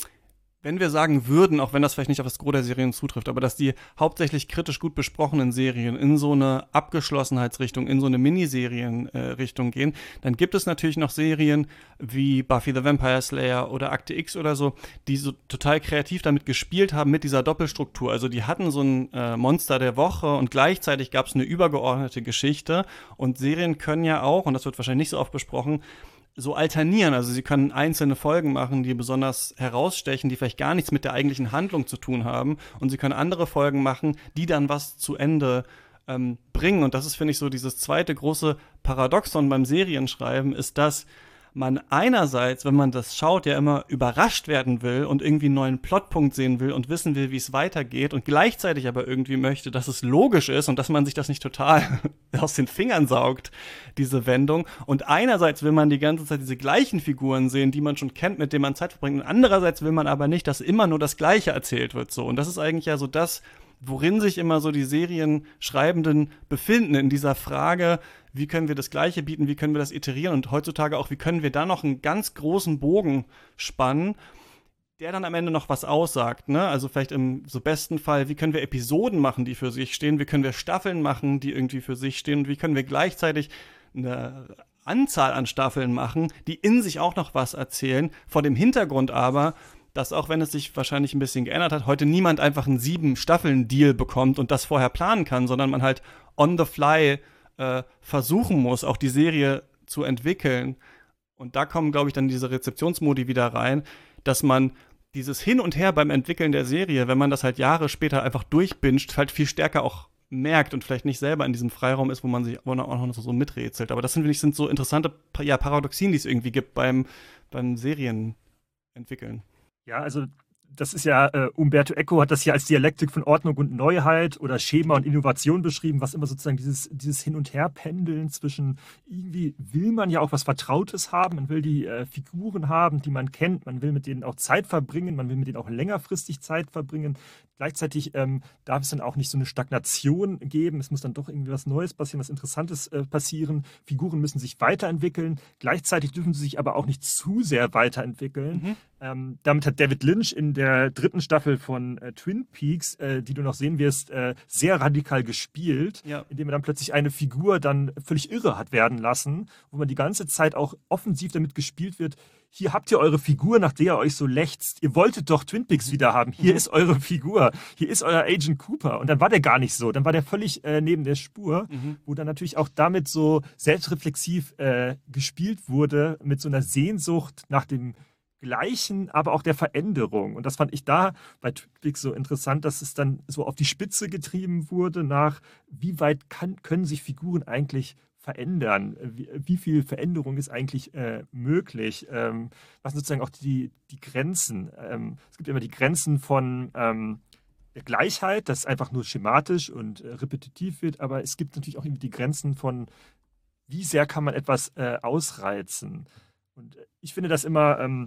wenn wir sagen würden, auch wenn das vielleicht nicht auf das Gros der Serien zutrifft, aber dass die hauptsächlich kritisch gut besprochenen Serien in so eine Abgeschlossenheitsrichtung, in so eine Miniserienrichtung äh, gehen, dann gibt es natürlich noch Serien wie Buffy the Vampire Slayer oder Akte X oder so, die so total kreativ damit gespielt haben mit dieser Doppelstruktur. Also die hatten so ein äh, Monster der Woche und gleichzeitig gab es eine übergeordnete Geschichte und Serien können ja auch, und das wird wahrscheinlich nicht so oft besprochen, so alternieren. Also sie können einzelne Folgen machen, die besonders herausstechen, die vielleicht gar nichts mit der eigentlichen Handlung zu tun haben. Und sie können andere Folgen machen, die dann was zu Ende ähm, bringen. Und das ist, finde ich, so dieses zweite große Paradoxon beim Serienschreiben, ist, dass man einerseits, wenn man das schaut, ja immer überrascht werden will und irgendwie einen neuen Plotpunkt sehen will und wissen will, wie es weitergeht und gleichzeitig aber irgendwie möchte, dass es logisch ist und dass man sich das nicht total aus den Fingern saugt, diese Wendung. Und einerseits will man die ganze Zeit diese gleichen Figuren sehen, die man schon kennt, mit denen man Zeit verbringt. Und andererseits will man aber nicht, dass immer nur das Gleiche erzählt wird. So. Und das ist eigentlich ja so das, worin sich immer so die Serienschreibenden befinden, in dieser Frage, wie können wir das Gleiche bieten, wie können wir das iterieren und heutzutage auch, wie können wir da noch einen ganz großen Bogen spannen, der dann am Ende noch was aussagt, ne? Also vielleicht im so besten Fall, wie können wir Episoden machen, die für sich stehen, wie können wir Staffeln machen, die irgendwie für sich stehen und wie können wir gleichzeitig eine Anzahl an Staffeln machen, die in sich auch noch was erzählen, vor dem Hintergrund aber, dass auch wenn es sich wahrscheinlich ein bisschen geändert hat, heute niemand einfach einen sieben-Staffeln-Deal bekommt und das vorher planen kann, sondern man halt on the fly äh, versuchen muss, auch die Serie zu entwickeln. Und da kommen, glaube ich, dann diese Rezeptionsmodi wieder rein, dass man dieses Hin und Her beim Entwickeln der Serie, wenn man das halt Jahre später einfach durchbinscht, halt viel stärker auch merkt und vielleicht nicht selber in diesem Freiraum ist, wo man sich wo man auch noch so miträtselt. Aber das sind, finde ich, sind so interessante ja, Paradoxien, die es irgendwie gibt beim, beim Serienentwickeln. Ja, also das ist ja, äh, Umberto Eco hat das ja als Dialektik von Ordnung und Neuheit oder Schema und Innovation beschrieben, was immer sozusagen dieses, dieses Hin- und Her-Pendeln zwischen, irgendwie will man ja auch was Vertrautes haben, man will die äh, Figuren haben, die man kennt, man will mit denen auch Zeit verbringen, man will mit denen auch längerfristig Zeit verbringen. Gleichzeitig ähm, darf es dann auch nicht so eine Stagnation geben, es muss dann doch irgendwie was Neues passieren, was Interessantes äh, passieren. Figuren müssen sich weiterentwickeln, gleichzeitig dürfen sie sich aber auch nicht zu sehr weiterentwickeln. Mhm. Ähm, damit hat David Lynch in der dritten Staffel von äh, Twin Peaks, äh, die du noch sehen wirst, äh, sehr radikal gespielt, ja. Indem er dann plötzlich eine Figur dann völlig irre hat werden lassen, wo man die ganze Zeit auch offensiv damit gespielt wird, hier habt ihr eure Figur, nach der ihr euch so lechzt. Ihr wolltet doch Twin Peaks wieder haben. Hier mhm. ist eure Figur. Hier ist euer Agent Cooper. Und dann war der gar nicht so. Dann war der völlig äh, neben der Spur, mhm. wo dann natürlich auch damit so selbstreflexiv äh, gespielt wurde, mit so einer Sehnsucht nach dem Gleichen, aber auch der Veränderung. Und das fand ich da bei Twin Peaks so interessant, dass es dann so auf die Spitze getrieben wurde nach, wie weit kann, können sich Figuren eigentlich verändern? Wie, wie viel Veränderung ist eigentlich äh, möglich? Ähm, was sind sozusagen auch die, die Grenzen? Ähm, es gibt immer die Grenzen von ähm, der Gleichheit, das einfach nur schematisch und äh, repetitiv wird, aber es gibt natürlich auch irgendwie die Grenzen von, wie sehr kann man etwas äh, ausreizen? Und ich finde das immer ähm,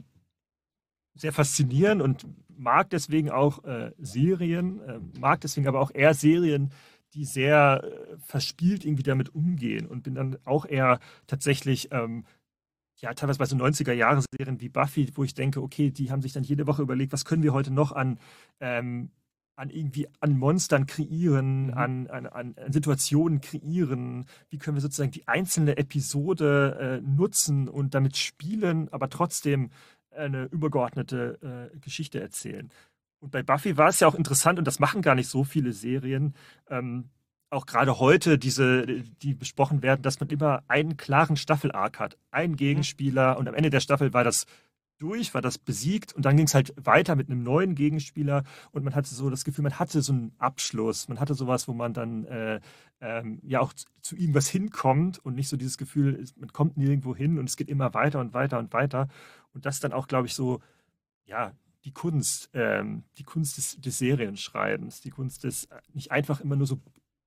sehr faszinierend und mag deswegen auch äh, Serien, äh, mag deswegen aber auch eher Serien, die sehr äh, verspielt irgendwie damit umgehen und bin dann auch eher tatsächlich, ähm, ja, teilweise bei so neunziger-Jahre-Serien wie Buffy, wo ich denke, okay, die haben sich dann jede Woche überlegt, was können wir heute noch an, ähm, an irgendwie an Monstern kreieren, mhm. an, an, an Situationen kreieren, wie können wir sozusagen die einzelne Episode äh, nutzen und damit spielen, aber trotzdem eine übergeordnete äh, Geschichte erzählen. Und bei Buffy war es ja auch interessant, und das machen gar nicht so viele Serien, ähm, auch gerade heute diese, die besprochen werden, dass man immer einen klaren Staffel-Arc hat. Einen Gegenspieler mhm. und am Ende der Staffel war das durch, war das besiegt und dann ging es halt weiter mit einem neuen Gegenspieler und man hatte so das Gefühl, man hatte so einen Abschluss, man hatte sowas, wo man dann äh, ähm, ja auch zu, zu irgendwas hinkommt und nicht so dieses Gefühl, man kommt nirgendwo hin und es geht immer weiter und weiter und weiter und das dann auch, glaube ich, so, ja, die Kunst, ähm, die Kunst des, des Serienschreibens, die Kunst des, nicht einfach immer nur so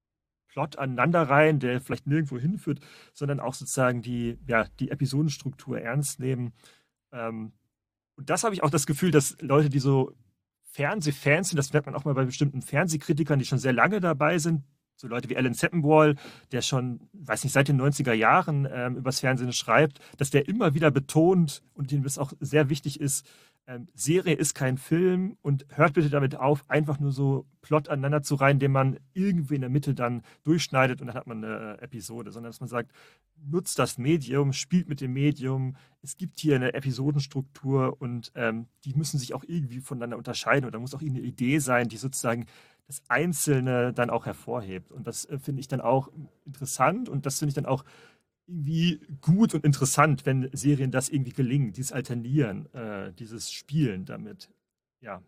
Plot aneinanderreihen, der vielleicht nirgendwo hinführt, sondern auch sozusagen die, ja, die Episodenstruktur ernst nehmen. Ähm, und das habe ich auch das Gefühl, dass Leute, die so Fernsehfans sind, das merkt man auch mal bei bestimmten Fernsehkritikern, die schon sehr lange dabei sind, so Leute wie Alan Sepinwall, der schon, weiß nicht, seit den neunziger Jahren ähm, übers Fernsehen schreibt, dass der immer wieder betont und dem das auch sehr wichtig ist, ähm, Serie ist kein Film und hört bitte damit auf, einfach nur so Plot aneinander zu reihen, den man irgendwie in der Mitte dann durchschneidet und dann hat man eine Episode, sondern dass man sagt, nutzt das Medium, spielt mit dem Medium, es gibt hier eine Episodenstruktur und ähm, die müssen sich auch irgendwie voneinander unterscheiden und da muss auch irgendeine Idee sein, die sozusagen das Einzelne dann auch hervorhebt. Und das äh, finde ich dann auch interessant und das finde ich dann auch irgendwie gut und interessant, wenn Serien das irgendwie gelingen, dieses Alternieren, äh, dieses Spielen damit. Ja.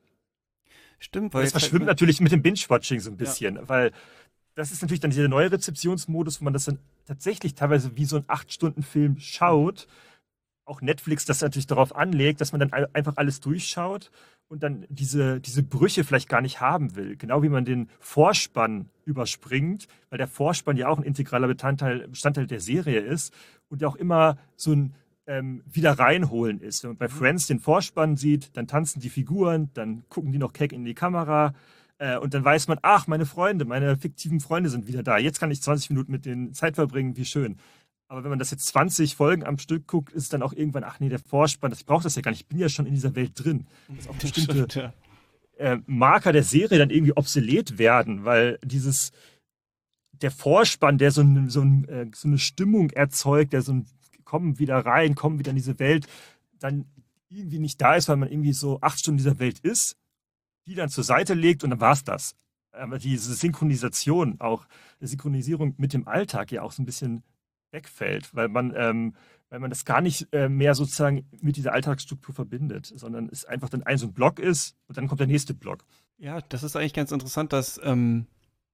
Stimmt, weil das verschwimmt halt natürlich mit dem Binge-Watching so ein bisschen, ja. weil das ist natürlich dann dieser neue Rezeptionsmodus, wo man das dann tatsächlich teilweise wie so ein acht-Stunden-Film schaut. Auch Netflix das natürlich darauf anlegt, dass man dann einfach alles durchschaut und dann diese, diese Brüche vielleicht gar nicht haben will. Genau wie man den Vorspann überspringt, weil der Vorspann ja auch ein integraler Bestandteil, Bestandteil der Serie ist und ja auch immer so ein ähm, wieder reinholen ist. Wenn man bei Friends den Vorspann sieht, dann tanzen die Figuren, dann gucken die noch keck in die Kamera äh, und dann weiß man, ach, meine Freunde, meine fiktiven Freunde sind wieder da. Jetzt kann ich zwanzig Minuten mit denen Zeit verbringen, wie schön. Aber wenn man das jetzt zwanzig Folgen am Stück guckt, ist dann auch irgendwann, ach nee, der Vorspann, ich brauche das ja gar nicht, ich bin ja schon in dieser Welt drin. Dass auch bestimmte Stimmt, ja. äh, Marker der Serie dann irgendwie obsolet werden, weil dieses, der Vorspann, der so, ein, so, ein, äh, so eine Stimmung erzeugt, der so ein, kommen wieder rein, kommen wieder in diese Welt, dann irgendwie nicht da ist, weil man irgendwie so acht Stunden in dieser Welt ist, die dann zur Seite legt und dann war es das. Aber diese Synchronisation auch, Synchronisierung mit dem Alltag ja auch so ein bisschen wegfällt, weil man, ähm, weil man das gar nicht äh, mehr sozusagen mit dieser Alltagsstruktur verbindet, sondern es einfach dann ein so ein Block ist und dann kommt der nächste Block. Ja, das ist eigentlich ganz interessant, dass, ähm,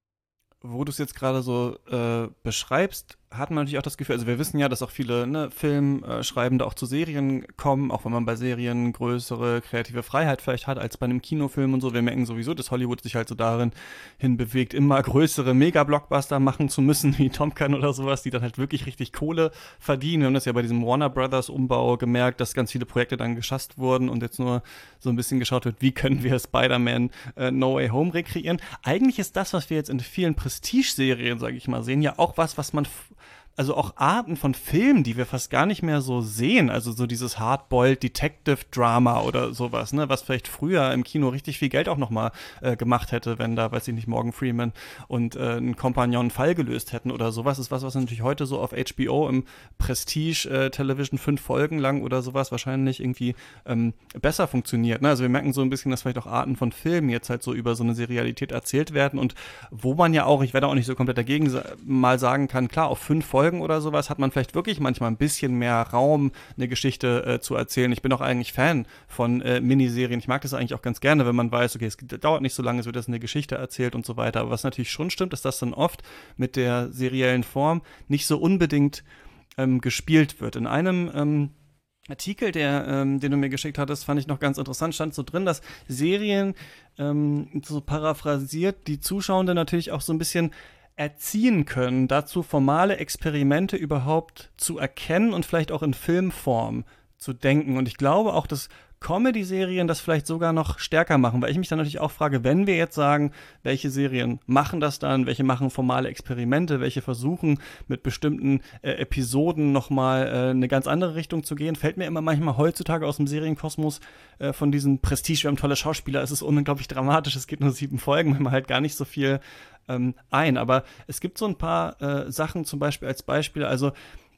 wo du es jetzt gerade so äh, beschreibst, hat man natürlich auch das Gefühl, also wir wissen ja, dass auch viele ne, Filmschreibende auch zu Serien kommen, auch wenn man bei Serien größere kreative Freiheit vielleicht hat als bei einem Kinofilm und so. Wir merken sowieso, dass Hollywood sich halt so darin hin bewegt, immer größere Mega-Blockbuster machen zu müssen, wie Top Gun oder sowas, die dann halt wirklich richtig Kohle verdienen. Wir haben das ja bei diesem Warner Brothers Umbau gemerkt, dass ganz viele Projekte dann geschasst wurden und jetzt nur so ein bisschen geschaut wird, wie können wir Spider-Man äh, No Way Home rekreieren. Eigentlich ist das, was wir jetzt in vielen Prestige-Serien, sage ich mal, sehen, ja auch was, was man f- also auch Arten von Filmen, die wir fast gar nicht mehr so sehen, also so dieses Hardboiled Detective Drama oder sowas, ne, was vielleicht früher im Kino richtig viel Geld auch noch mal äh, gemacht hätte, wenn da, weiß ich nicht, Morgan Freeman und äh, ein Kompagnon einen Fall gelöst hätten oder sowas, ist was, was natürlich heute so auf H B O im Prestige äh, Television fünf Folgen lang oder sowas wahrscheinlich irgendwie ähm, besser funktioniert, ne? Also wir merken so ein bisschen, dass vielleicht auch Arten von Filmen jetzt halt so über so eine Serialität erzählt werden und wo man ja auch, ich werde auch nicht so komplett dagegen sa- mal sagen kann, klar, auf fünf Folgen oder sowas hat man vielleicht wirklich manchmal ein bisschen mehr Raum, eine Geschichte äh, zu erzählen. Ich bin auch eigentlich Fan von äh, Miniserien. Ich mag das eigentlich auch ganz gerne, wenn man weiß, okay, es dauert nicht so lange, es wird jetzt eine Geschichte erzählt und so weiter. Aber was natürlich schon stimmt, ist, dass dann oft mit der seriellen Form nicht so unbedingt ähm, gespielt wird. In einem ähm, Artikel, der, ähm, den du mir geschickt hattest, fand ich noch ganz interessant, stand so drin, dass Serien, ähm, so paraphrasiert, die Zuschauenden natürlich auch so ein bisschen erziehen können, dazu formale Experimente überhaupt zu erkennen und vielleicht auch in Filmform zu denken. Und ich glaube auch, dass Comedy-Serien das vielleicht sogar noch stärker machen, weil ich mich dann natürlich auch frage, wenn wir jetzt sagen, welche Serien machen das dann, welche machen formale Experimente, welche versuchen mit bestimmten äh, Episoden nochmal äh, eine ganz andere Richtung zu gehen, fällt mir immer manchmal heutzutage aus dem Serienkosmos äh, von diesem Prestige, wir haben tolle Schauspieler, es ist unglaublich dramatisch, es geht nur sieben Folgen, manchmal halt gar nicht so viel ähm, ein, aber es gibt so ein paar äh, Sachen zum Beispiel als Beispiel, also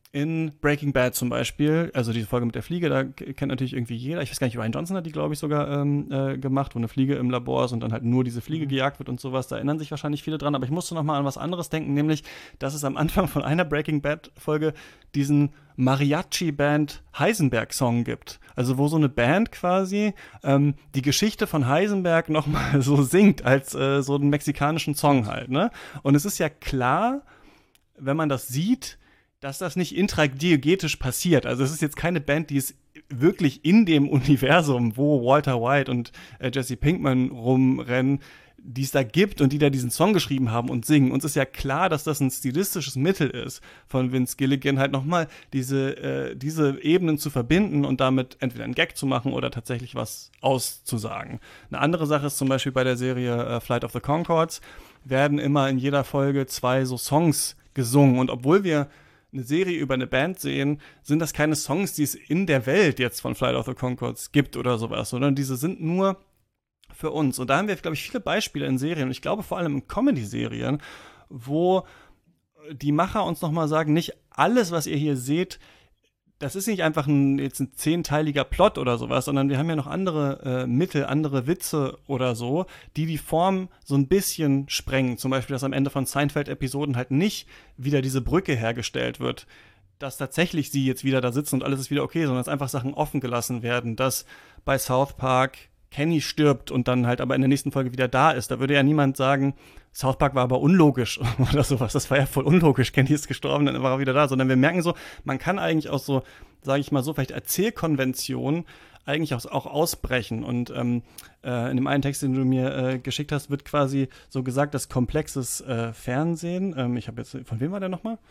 in Breaking Bad zum Beispiel, also diese Folge mit der Fliege, da kennt natürlich irgendwie jeder. Ich weiß gar nicht, Rian Johnson hat die, glaube ich, sogar ähm, äh, gemacht, wo eine Fliege im Labor ist und dann halt nur diese Fliege gejagt wird und sowas. Da erinnern sich wahrscheinlich viele dran. Aber ich musste noch mal an was anderes denken, nämlich, dass es am Anfang von einer Breaking Bad-Folge diesen Mariachi-Band Heisenberg-Song gibt. Also wo so eine Band quasi ähm, die Geschichte von Heisenberg noch mal so singt, als äh, so einen mexikanischen Song halt, ne? Und es ist ja klar, wenn man das sieht, dass das nicht intradiegetisch passiert. Also es ist jetzt keine Band, die es wirklich in dem Universum, wo Walter White und äh, Jesse Pinkman rumrennen, die es da gibt und die da diesen Song geschrieben haben und singen. Uns ist ja klar, dass das ein stilistisches Mittel ist von Vince Gilligan, halt nochmal diese, äh, diese Ebenen zu verbinden und damit entweder einen Gag zu machen oder tatsächlich was auszusagen. Eine andere Sache ist zum Beispiel bei der Serie äh, Flight of the Conchords, werden immer in jeder Folge zwei so Songs gesungen. Und obwohl wir eine Serie über eine Band sehen, sind das keine Songs, die es in der Welt jetzt von Flight of the Conchords gibt oder sowas, sondern diese sind nur für uns. Und da haben wir, glaube ich, viele Beispiele in Serien, und ich glaube vor allem in Comedy-Serien, wo die Macher uns nochmal sagen, nicht alles, was ihr hier seht, das ist nicht einfach ein, jetzt ein zehnteiliger Plot oder sowas, sondern wir haben ja noch andere äh, Mittel, andere Witze oder so, die die Form so ein bisschen sprengen. Zum Beispiel, dass am Ende von Seinfeld-Episoden halt nicht wieder diese Brücke hergestellt wird, dass tatsächlich sie jetzt wieder da sitzen und alles ist wieder okay, sondern dass einfach Sachen offen gelassen werden, dass bei South Park Kenny stirbt und dann halt aber in der nächsten Folge wieder da ist. Da würde ja niemand sagen, South Park war aber unlogisch oder sowas. Das war ja voll unlogisch. Kenny ist gestorben, dann war er wieder da. Sondern wir merken so, man kann eigentlich aus so, sage ich mal so, vielleicht Erzählkonventionen eigentlich auch, auch ausbrechen. Und ähm, äh, in dem einen Text, den du mir äh, geschickt hast, wird quasi so gesagt, dass komplexes äh, Fernsehen, ähm, ich habe jetzt, von wem war der nochmal?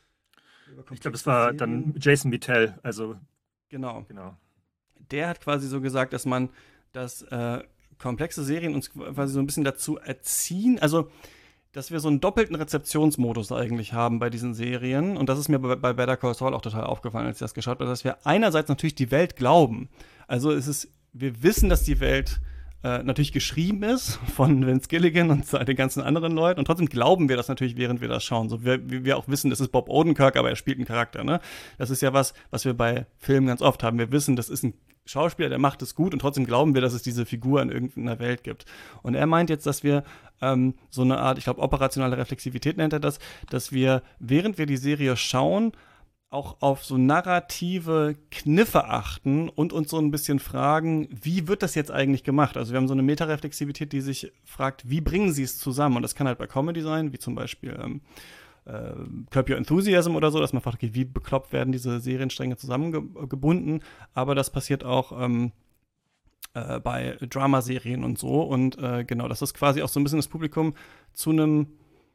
Ich glaube, das war dann Jason Mittel. Also genau. genau. Der hat quasi so gesagt, dass man dass äh, komplexe Serien uns quasi so ein bisschen dazu erziehen, also dass wir so einen doppelten Rezeptionsmodus eigentlich haben bei diesen Serien, und das ist mir bei, bei Better Call Saul auch total aufgefallen, als ich das geschaut habe, dass wir einerseits natürlich die Welt glauben, also es ist, wir wissen, dass die Welt äh, natürlich geschrieben ist von Vince Gilligan und den ganzen anderen Leuten, und trotzdem glauben wir das natürlich, während wir das schauen, so wie wir auch wissen, das ist Bob Odenkirk, aber er spielt einen Charakter, ne? Das ist ja was, was wir bei Filmen ganz oft haben, wir wissen, das ist ein Schauspieler, der macht es gut, und trotzdem glauben wir, dass es diese Figur in irgendeiner Welt gibt. Und er meint jetzt, dass wir ähm, so eine Art, ich glaube, operationale Reflexivität nennt er das, dass wir, während wir die Serie schauen, auch auf so narrative Kniffe achten und uns so ein bisschen fragen, wie wird das jetzt eigentlich gemacht? Also wir haben so eine Metareflexivität, die sich fragt, wie bringen sie es zusammen? Und das kann halt bei Comedy sein, wie zum Beispiel ähm, äh, Curb Your Enthusiasm oder so, dass man fragt, okay, wie bekloppt werden diese Serienstränge zusammengebunden? Aber das passiert auch ähm, äh, bei Dramaserien und so. Und äh, genau, das ist quasi auch so ein bisschen das Publikum zu einem,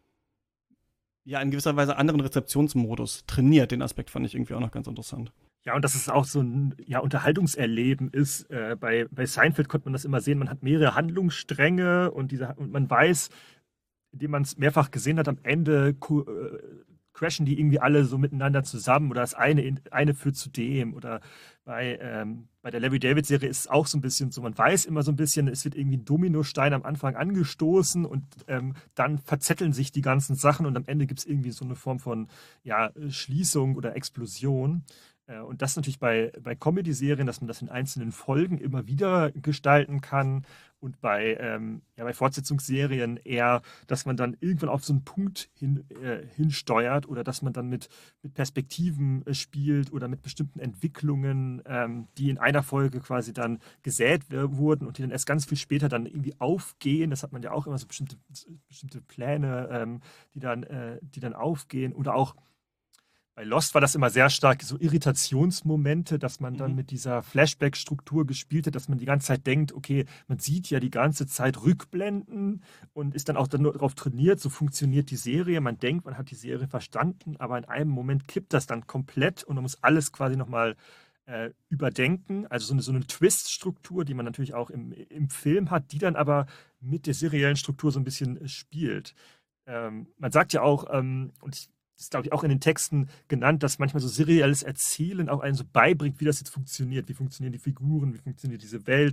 ja, in gewisser Weise anderen Rezeptionsmodus trainiert. Den Aspekt fand ich irgendwie auch noch ganz interessant. Ja, und dass es auch so ein ja, Unterhaltungserleben ist. Äh, bei, bei Seinfeld konnte man das immer sehen. Man hat mehrere Handlungsstränge und, diese, und man weiß, indem man es mehrfach gesehen hat, am Ende äh, crashen die irgendwie alle so miteinander zusammen oder das eine, eine führt zu dem. Oder bei, ähm, bei der Larry David-Serie ist es auch so ein bisschen so, man weiß immer so ein bisschen, es wird irgendwie ein Dominostein am Anfang angestoßen und ähm, dann verzetteln sich die ganzen Sachen und am Ende gibt es irgendwie so eine Form von ja, Schließung oder Explosion. Äh, und das natürlich bei, bei Comedy-Serien, dass man das in einzelnen Folgen immer wieder gestalten kann. Und bei, ähm, ja, bei Fortsetzungsserien eher, dass man dann irgendwann auf so einen Punkt hin, äh, hinsteuert oder dass man dann mit, mit Perspektiven äh, spielt oder mit bestimmten Entwicklungen, ähm, die in einer Folge quasi dann gesät w- wurden und die dann erst ganz viel später dann irgendwie aufgehen. Das hat man ja auch immer so bestimmte, bestimmte Pläne, ähm, die, dann, äh, die dann aufgehen. Oder auch bei Lost war das immer sehr stark so Irritationsmomente, dass man dann Mhm. mit dieser Flashback-Struktur gespielt hat, dass man die ganze Zeit denkt, okay, man sieht ja die ganze Zeit Rückblenden und ist dann auch dann nur darauf trainiert, so funktioniert die Serie. Man denkt, man hat die Serie verstanden, aber in einem Moment kippt das dann komplett und man muss alles quasi nochmal äh, überdenken. Also so eine, so eine Twist-Struktur, die man natürlich auch im, im Film hat, die dann aber mit der seriellen Struktur so ein bisschen äh, spielt. Ähm, man sagt ja auch, ähm, und ich das ist, glaube ich, auch in den Texten genannt, dass manchmal so serielles Erzählen auch einen so beibringt, wie das jetzt funktioniert. Wie funktionieren die Figuren, wie funktioniert diese Welt,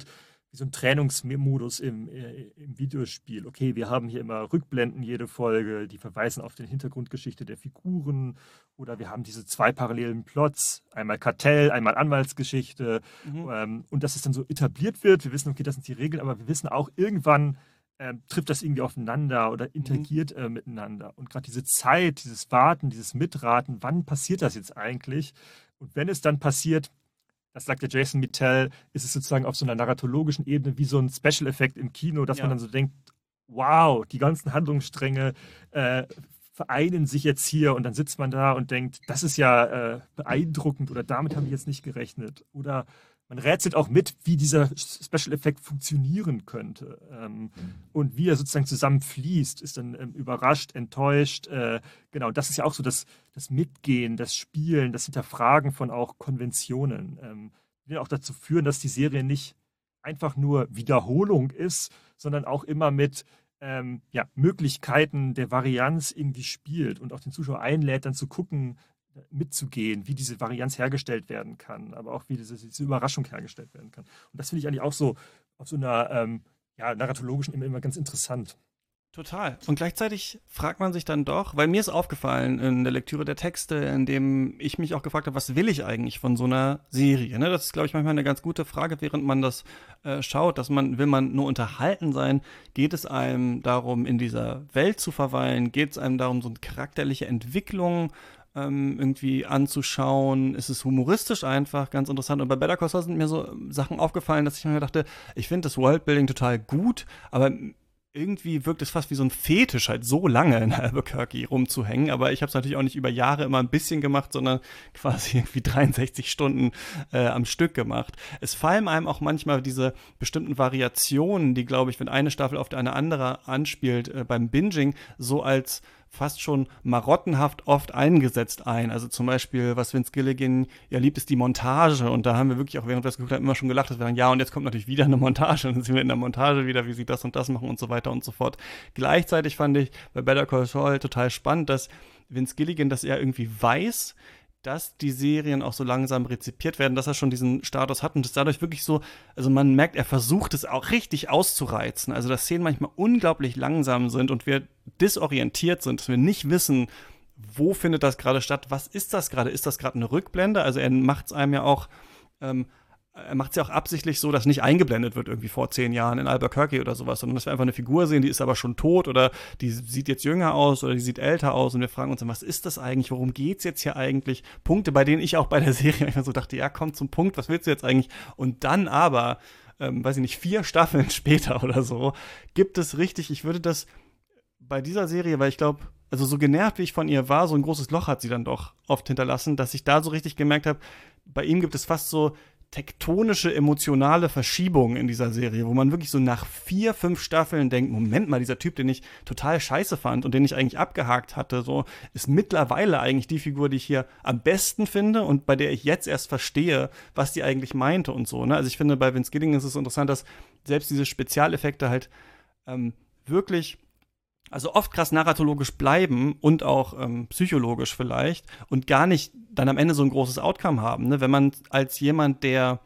wie so ein Trainingsmodus im, äh, im Videospiel. Okay, wir haben hier immer Rückblenden jede Folge, die verweisen auf die Hintergrundgeschichte der Figuren, oder wir haben diese zwei parallelen Plots, einmal Kartell, einmal Anwaltsgeschichte, mhm. ähm, und dass es dann so etabliert wird. Wir wissen, okay, das sind die Regeln, aber wir wissen auch, irgendwann ähm, trifft das irgendwie aufeinander oder interagiert mhm. äh, miteinander. Und gerade diese Zeit, dieses Warten, dieses Mitraten, wann passiert das jetzt eigentlich? Und wenn es dann passiert, das sagt der Jason Mitchell, ist es sozusagen auf so einer narratologischen Ebene wie so ein Special-Effekt im Kino, dass ja. man dann so denkt, wow, die ganzen Handlungsstränge äh, vereinen sich jetzt hier, und dann sitzt man da und denkt, das ist ja äh, beeindruckend, oder damit habe ich jetzt nicht gerechnet. Oder man rätselt auch mit, wie dieser Special-Effekt funktionieren könnte, ähm, und wie er sozusagen zusammenfließt, ist dann ähm, überrascht, enttäuscht. Äh, genau, das ist ja auch so das, das Mitgehen, das Spielen, das Hinterfragen von auch Konventionen, ähm, die auch dazu führen, dass die Serie nicht einfach nur Wiederholung ist, sondern auch immer mit ähm, ja, Möglichkeiten der Varianz irgendwie spielt und auch den Zuschauer einlädt, dann zu gucken, mitzugehen, wie diese Varianz hergestellt werden kann, aber auch wie diese, diese Überraschung hergestellt werden kann. Und das finde ich eigentlich auch so auf so einer ähm, ja, narratologischen Ebene immer ganz interessant. Total. Und gleichzeitig fragt man sich dann doch, weil mir ist aufgefallen in der Lektüre der Texte, in dem ich mich auch gefragt habe, was will ich eigentlich von so einer Serie? Ne? Das ist, glaube ich, manchmal eine ganz gute Frage, während man das äh, schaut, dass man, will man nur unterhalten sein? Geht es einem darum, in dieser Welt zu verweilen? Geht es einem darum, so eine charakterliche Entwicklung ähm, irgendwie anzuschauen? Ist es humoristisch einfach? Ganz interessant. Und bei Better Call Saul sind mir so Sachen aufgefallen, dass ich mir dachte, ich finde das Worldbuilding total gut, aber irgendwie wirkt es fast wie so ein Fetisch, halt so lange in Albuquerque rumzuhängen. Aber ich habe es natürlich auch nicht über Jahre immer ein bisschen gemacht, sondern quasi irgendwie dreiundsechzig Stunden äh, am Stück gemacht. Es fallen einem auch manchmal diese bestimmten Variationen, die, glaube ich, wenn eine Staffel auf eine andere anspielt, äh, beim Binging, so als fast schon marottenhaft oft eingesetzt ein. Also zum Beispiel, was Vince Gilligan ja liebt, ist die Montage. Und da haben wir wirklich auch, während wir das geguckt haben, immer schon gelacht, dass wir sagen, ja, und jetzt kommt natürlich wieder eine Montage. Und dann sind wir in der Montage wieder, wie sie das und das machen und so weiter und so fort. Gleichzeitig fand ich bei Better Call Saul total spannend, dass Vince Gilligan, dass er irgendwie weiß, dass die Serien auch so langsam rezipiert werden, dass er schon diesen Status hat und das dadurch wirklich so, also man merkt, er versucht es auch richtig auszureizen, also dass Szenen manchmal unglaublich langsam sind und wir disorientiert sind, dass wir nicht wissen, wo findet das gerade statt, was ist das gerade, ist das gerade eine Rückblende, also er macht es einem ja auch, ähm, er macht es ja auch absichtlich so, dass nicht eingeblendet wird irgendwie vor zehn Jahren in Albuquerque oder sowas, sondern dass wir einfach eine Figur sehen, die ist aber schon tot oder die sieht jetzt jünger aus oder die sieht älter aus und wir fragen uns dann, was ist das eigentlich, worum geht's jetzt hier eigentlich? Punkte, bei denen ich auch bei der Serie einfach so dachte, ja, komm zum Punkt, was willst du jetzt eigentlich? Und dann aber, ähm, weiß ich nicht, vier Staffeln später oder so, gibt es richtig, ich würde das bei dieser Serie, weil ich glaube, also so genervt, wie ich von ihr war, so ein großes Loch hat sie dann doch oft hinterlassen, dass ich da so richtig gemerkt habe, bei ihm gibt es fast so tektonische, emotionale Verschiebungen in dieser Serie, wo man wirklich so nach vier, fünf Staffeln denkt, Moment mal, dieser Typ, den ich total scheiße fand und den ich eigentlich abgehakt hatte, so ist mittlerweile eigentlich die Figur, die ich hier am besten finde und bei der ich jetzt erst verstehe, was die eigentlich meinte und so. Ne? Also ich finde, bei Vince Gilligan ist es interessant, dass selbst diese Spezialeffekte halt ähm, wirklich also oft krass narratologisch bleiben und auch ähm, psychologisch vielleicht und gar nicht dann am Ende so ein großes Outcome haben. Ne? Wenn man als jemand, der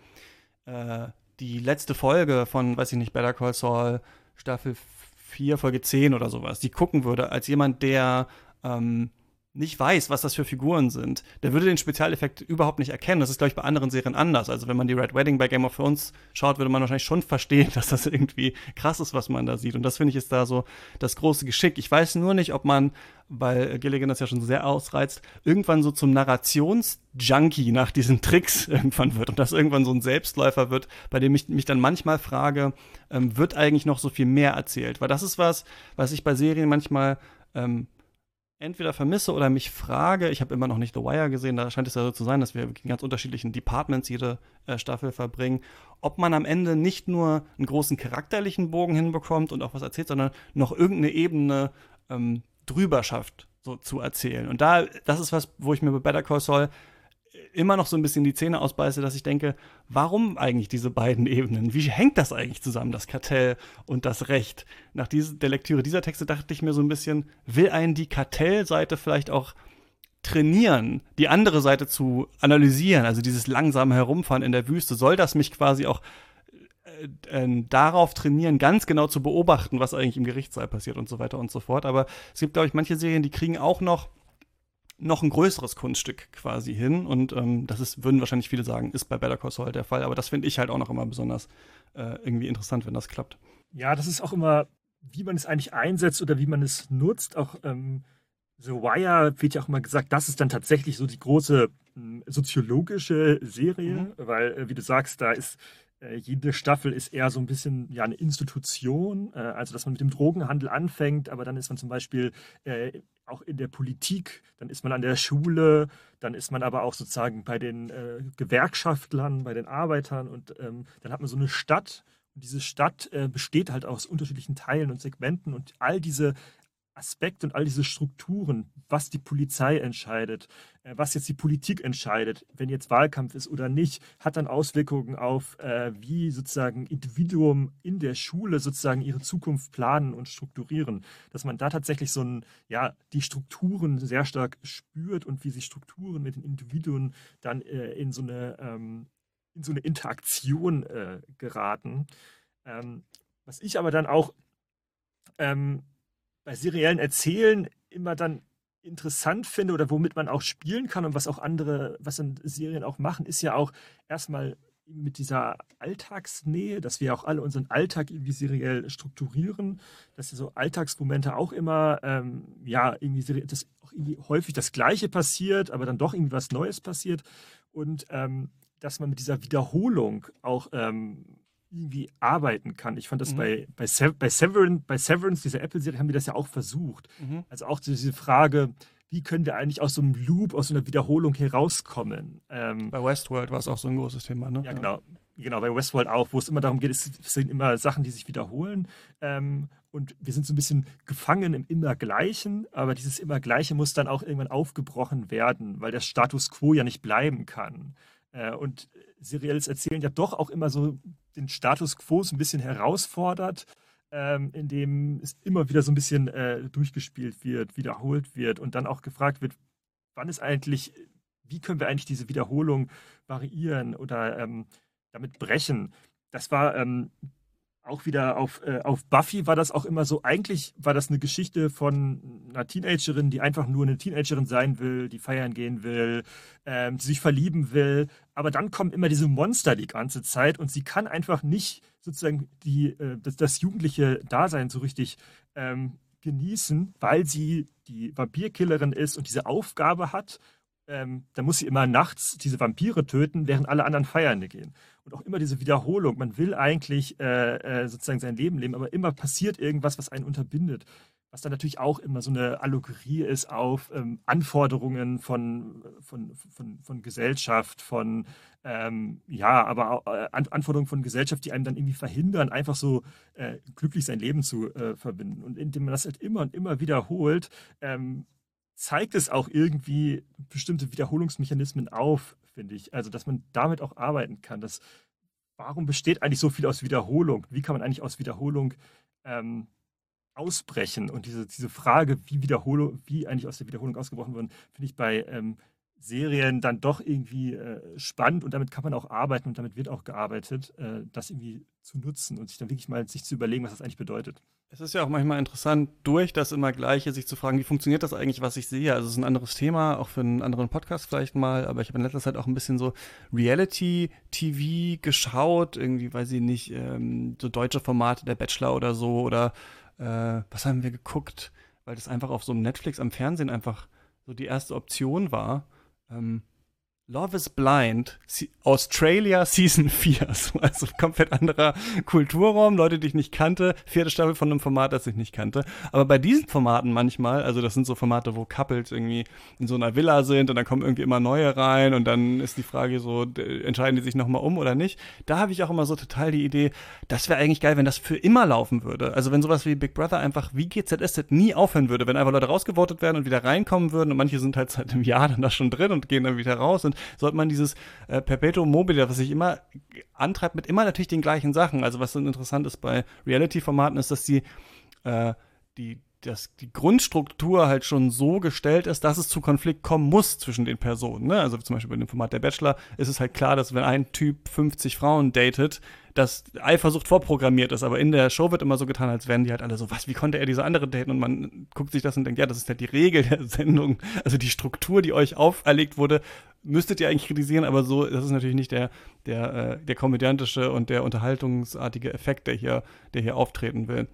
äh, die letzte Folge von, weiß ich nicht, Better Call Saul, Staffel vier, Folge zehn oder sowas, die gucken würde, als jemand, der ähm, nicht weiß, was das für Figuren sind, der würde den Spezialeffekt überhaupt nicht erkennen. Das ist, glaube ich, bei anderen Serien anders. Also wenn man die Red Wedding bei Game of Thrones schaut, würde man wahrscheinlich schon verstehen, dass das irgendwie krass ist, was man da sieht. Und das, finde ich, ist da so das große Geschick. Ich weiß nur nicht, ob man, weil Gilligan das ja schon sehr ausreizt, irgendwann so zum Narrationsjunkie nach diesen Tricks irgendwann wird und das irgendwann so ein Selbstläufer wird, bei dem ich mich dann manchmal frage, ähm, wird eigentlich noch so viel mehr erzählt? Weil das ist was, was ich bei Serien manchmal ähm, entweder vermisse oder mich frage, ich habe immer noch nicht The Wire gesehen, da scheint es ja so zu sein, dass wir in ganz unterschiedlichen Departments jede äh, Staffel verbringen, ob man am Ende nicht nur einen großen charakterlichen Bogen hinbekommt und auch was erzählt, sondern noch irgendeine Ebene ähm, drüber schafft, so zu erzählen. Und da, das ist was, wo ich mir bei Better Call Saul immer noch so ein bisschen die Zähne ausbeiße, dass ich denke, warum eigentlich diese beiden Ebenen? Wie hängt das eigentlich zusammen, das Kartell und das Recht? Nach diese, der Lektüre dieser Texte dachte ich mir so ein bisschen, will einen die Kartellseite vielleicht auch trainieren, die andere Seite zu analysieren, also dieses langsame Herumfahren in der Wüste, soll das mich quasi auch äh, darauf trainieren, ganz genau zu beobachten, was eigentlich im Gerichtssaal passiert und so weiter und so fort. Aber es gibt, glaube ich, manche Serien, die kriegen auch noch noch ein größeres Kunststück quasi hin. Und ähm, das ist, würden wahrscheinlich viele sagen, ist bei Better Call Saul der Fall. Aber das finde ich halt auch noch immer besonders äh, irgendwie interessant, wenn das klappt. Ja, das ist auch immer, wie man es eigentlich einsetzt oder wie man es nutzt. Auch ähm, The Wire wird ja auch immer gesagt, das ist dann tatsächlich so die große ähm, soziologische Serie, mhm. weil, äh, wie du sagst, da ist äh, jede Staffel ist eher so ein bisschen ja eine Institution, äh, also dass man mit dem Drogenhandel anfängt, aber dann ist man zum Beispiel äh, auch in der Politik, dann ist man an der Schule, dann ist man aber auch sozusagen bei den äh, Gewerkschaftlern, bei den Arbeitern und ähm, dann hat man so eine Stadt. Und diese Stadt äh, besteht halt aus unterschiedlichen Teilen und Segmenten und all diese Aspekte und all diese Strukturen, was die Polizei entscheidet, äh, was jetzt die Politik entscheidet, wenn jetzt Wahlkampf ist oder nicht, hat dann Auswirkungen auf, äh, wie sozusagen Individuen in der Schule sozusagen ihre Zukunft planen und strukturieren. Dass man da tatsächlich so ein, ja, die Strukturen sehr stark spürt und wie sich Strukturen mit den Individuen dann äh, in so eine, ähm, in so eine Interaktion äh, geraten. Ähm, was ich aber dann auch ähm, bei seriellen Erzählen immer dann interessant finde oder womit man auch spielen kann und was auch andere, was in Serien auch machen, ist ja auch erstmal mit dieser Alltagsnähe, dass wir auch alle unseren Alltag irgendwie seriell strukturieren, dass so Alltagsmomente auch immer, ähm, ja, irgendwie, dass auch irgendwie häufig das Gleiche passiert, aber dann doch irgendwie was Neues passiert und ähm, dass man mit dieser Wiederholung auch ähm, irgendwie arbeiten kann. Ich fand das mhm. bei, bei, Se- bei, Severin, bei Severance, dieser Apple-Serie, haben wir das ja auch versucht. Mhm. Also auch diese Frage, wie können wir eigentlich aus so einem Loop, aus so einer Wiederholung herauskommen? Ähm, bei Westworld war es auch so ein großes Thema, ne? Ja, genau. Genau, bei Westworld auch, wo es immer darum geht, es sind immer Sachen, die sich wiederholen. Ähm, und wir sind so ein bisschen gefangen im Immergleichen, aber dieses Immergleiche muss dann auch irgendwann aufgebrochen werden, weil der Status quo ja nicht bleiben kann. Äh, und serielles Erzählen ja doch auch immer so den Status quo so ein bisschen herausfordert, ähm, indem es immer wieder so ein bisschen äh, durchgespielt wird, wiederholt wird und dann auch gefragt wird, wann ist eigentlich, wie können wir eigentlich diese Wiederholung variieren oder ähm, damit brechen. Das war ähm, auch wieder auf, äh, auf Buffy war das auch immer so, eigentlich war das eine Geschichte von einer Teenagerin, die einfach nur eine Teenagerin sein will, die feiern gehen will, ähm, die sich verlieben will, aber dann kommen immer diese Monster die ganze Zeit und sie kann einfach nicht sozusagen die, äh, das, das jugendliche Dasein so richtig ähm, genießen, weil sie die Vampirkillerin ist und diese Aufgabe hat. Ähm, da muss sie immer nachts diese Vampire töten, während alle anderen feiern gehen. Und auch immer diese Wiederholung. Man will eigentlich äh, äh, sozusagen sein Leben leben, aber immer passiert irgendwas, was einen unterbindet. Was dann natürlich auch immer so eine Allegorie ist auf ähm, Anforderungen von, von, von, von Gesellschaft, von, ähm, ja, aber auch äh, Anforderungen von Gesellschaft, die einem dann irgendwie verhindern, einfach so äh, glücklich sein Leben zu äh, verbinden. Und indem man das halt immer und immer wiederholt, ähm, zeigt es auch irgendwie bestimmte Wiederholungsmechanismen auf, finde ich. Also, dass man damit auch arbeiten kann. Dass, warum besteht eigentlich so viel aus Wiederholung? Wie kann man eigentlich aus Wiederholung ähm, ausbrechen? Und diese, diese Frage, wie, Wiederholung, wie eigentlich aus der Wiederholung ausgebrochen wird, finde ich bei ähm, Serien dann doch irgendwie äh, spannend und damit kann man auch arbeiten und damit wird auch gearbeitet, äh, das irgendwie zu nutzen und sich dann wirklich mal sich zu überlegen, was das eigentlich bedeutet. Es ist ja auch manchmal interessant, durch das immer Gleiche sich zu fragen, wie funktioniert das eigentlich, was ich sehe? Also es ist ein anderes Thema, auch für einen anderen Podcast vielleicht mal, aber ich habe in letzter Zeit auch ein bisschen so Reality-T V geschaut, irgendwie, weiß ich nicht, ähm, so deutsche Formate, der Bachelor oder so, oder äh, was haben wir geguckt? Weil das einfach auf so einem Netflix am Fernsehen einfach so die erste Option war. Ähm, Love is Blind, Australia Season vier, also komplett anderer Kulturraum, Leute, die ich nicht kannte, vierte Staffel von einem Format, das ich nicht kannte, aber bei diesen Formaten manchmal, also das sind so Formate, wo Couples irgendwie in so einer Villa sind und dann kommen irgendwie immer neue rein und dann ist die Frage so, entscheiden die sich nochmal um oder nicht, da habe ich auch immer so total die Idee, das wäre eigentlich geil, wenn das für immer laufen würde, also wenn sowas wie Big Brother einfach wie G Z S Z nie aufhören würde, wenn einfach Leute rausgevotet werden und wieder reinkommen würden und manche sind halt seit einem Jahr dann da schon drin und gehen dann wieder raus und sollte man dieses äh, Perpetuum mobile, was sich immer antreibt, mit immer natürlich den gleichen Sachen. Also was dann interessant ist bei Reality-Formaten, ist, dass die, äh, die dass die Grundstruktur halt schon so gestellt ist, dass es zu Konflikt kommen muss zwischen den Personen. Ne? Also zum Beispiel bei dem Format der Bachelor ist es halt klar, dass wenn ein Typ fünfzig Frauen datet, dass Eifersucht vorprogrammiert ist. Aber in der Show wird immer so getan, als wären die halt alle so, was, wie konnte er diese andere daten? Und man guckt sich das und denkt, ja, das ist halt die Regel der Sendung. Also die Struktur, die euch auferlegt wurde, müsstet ihr eigentlich kritisieren, aber so, das ist natürlich nicht der, der, äh, der komödiantische und der unterhaltungsartige Effekt, der hier, der hier auftreten will.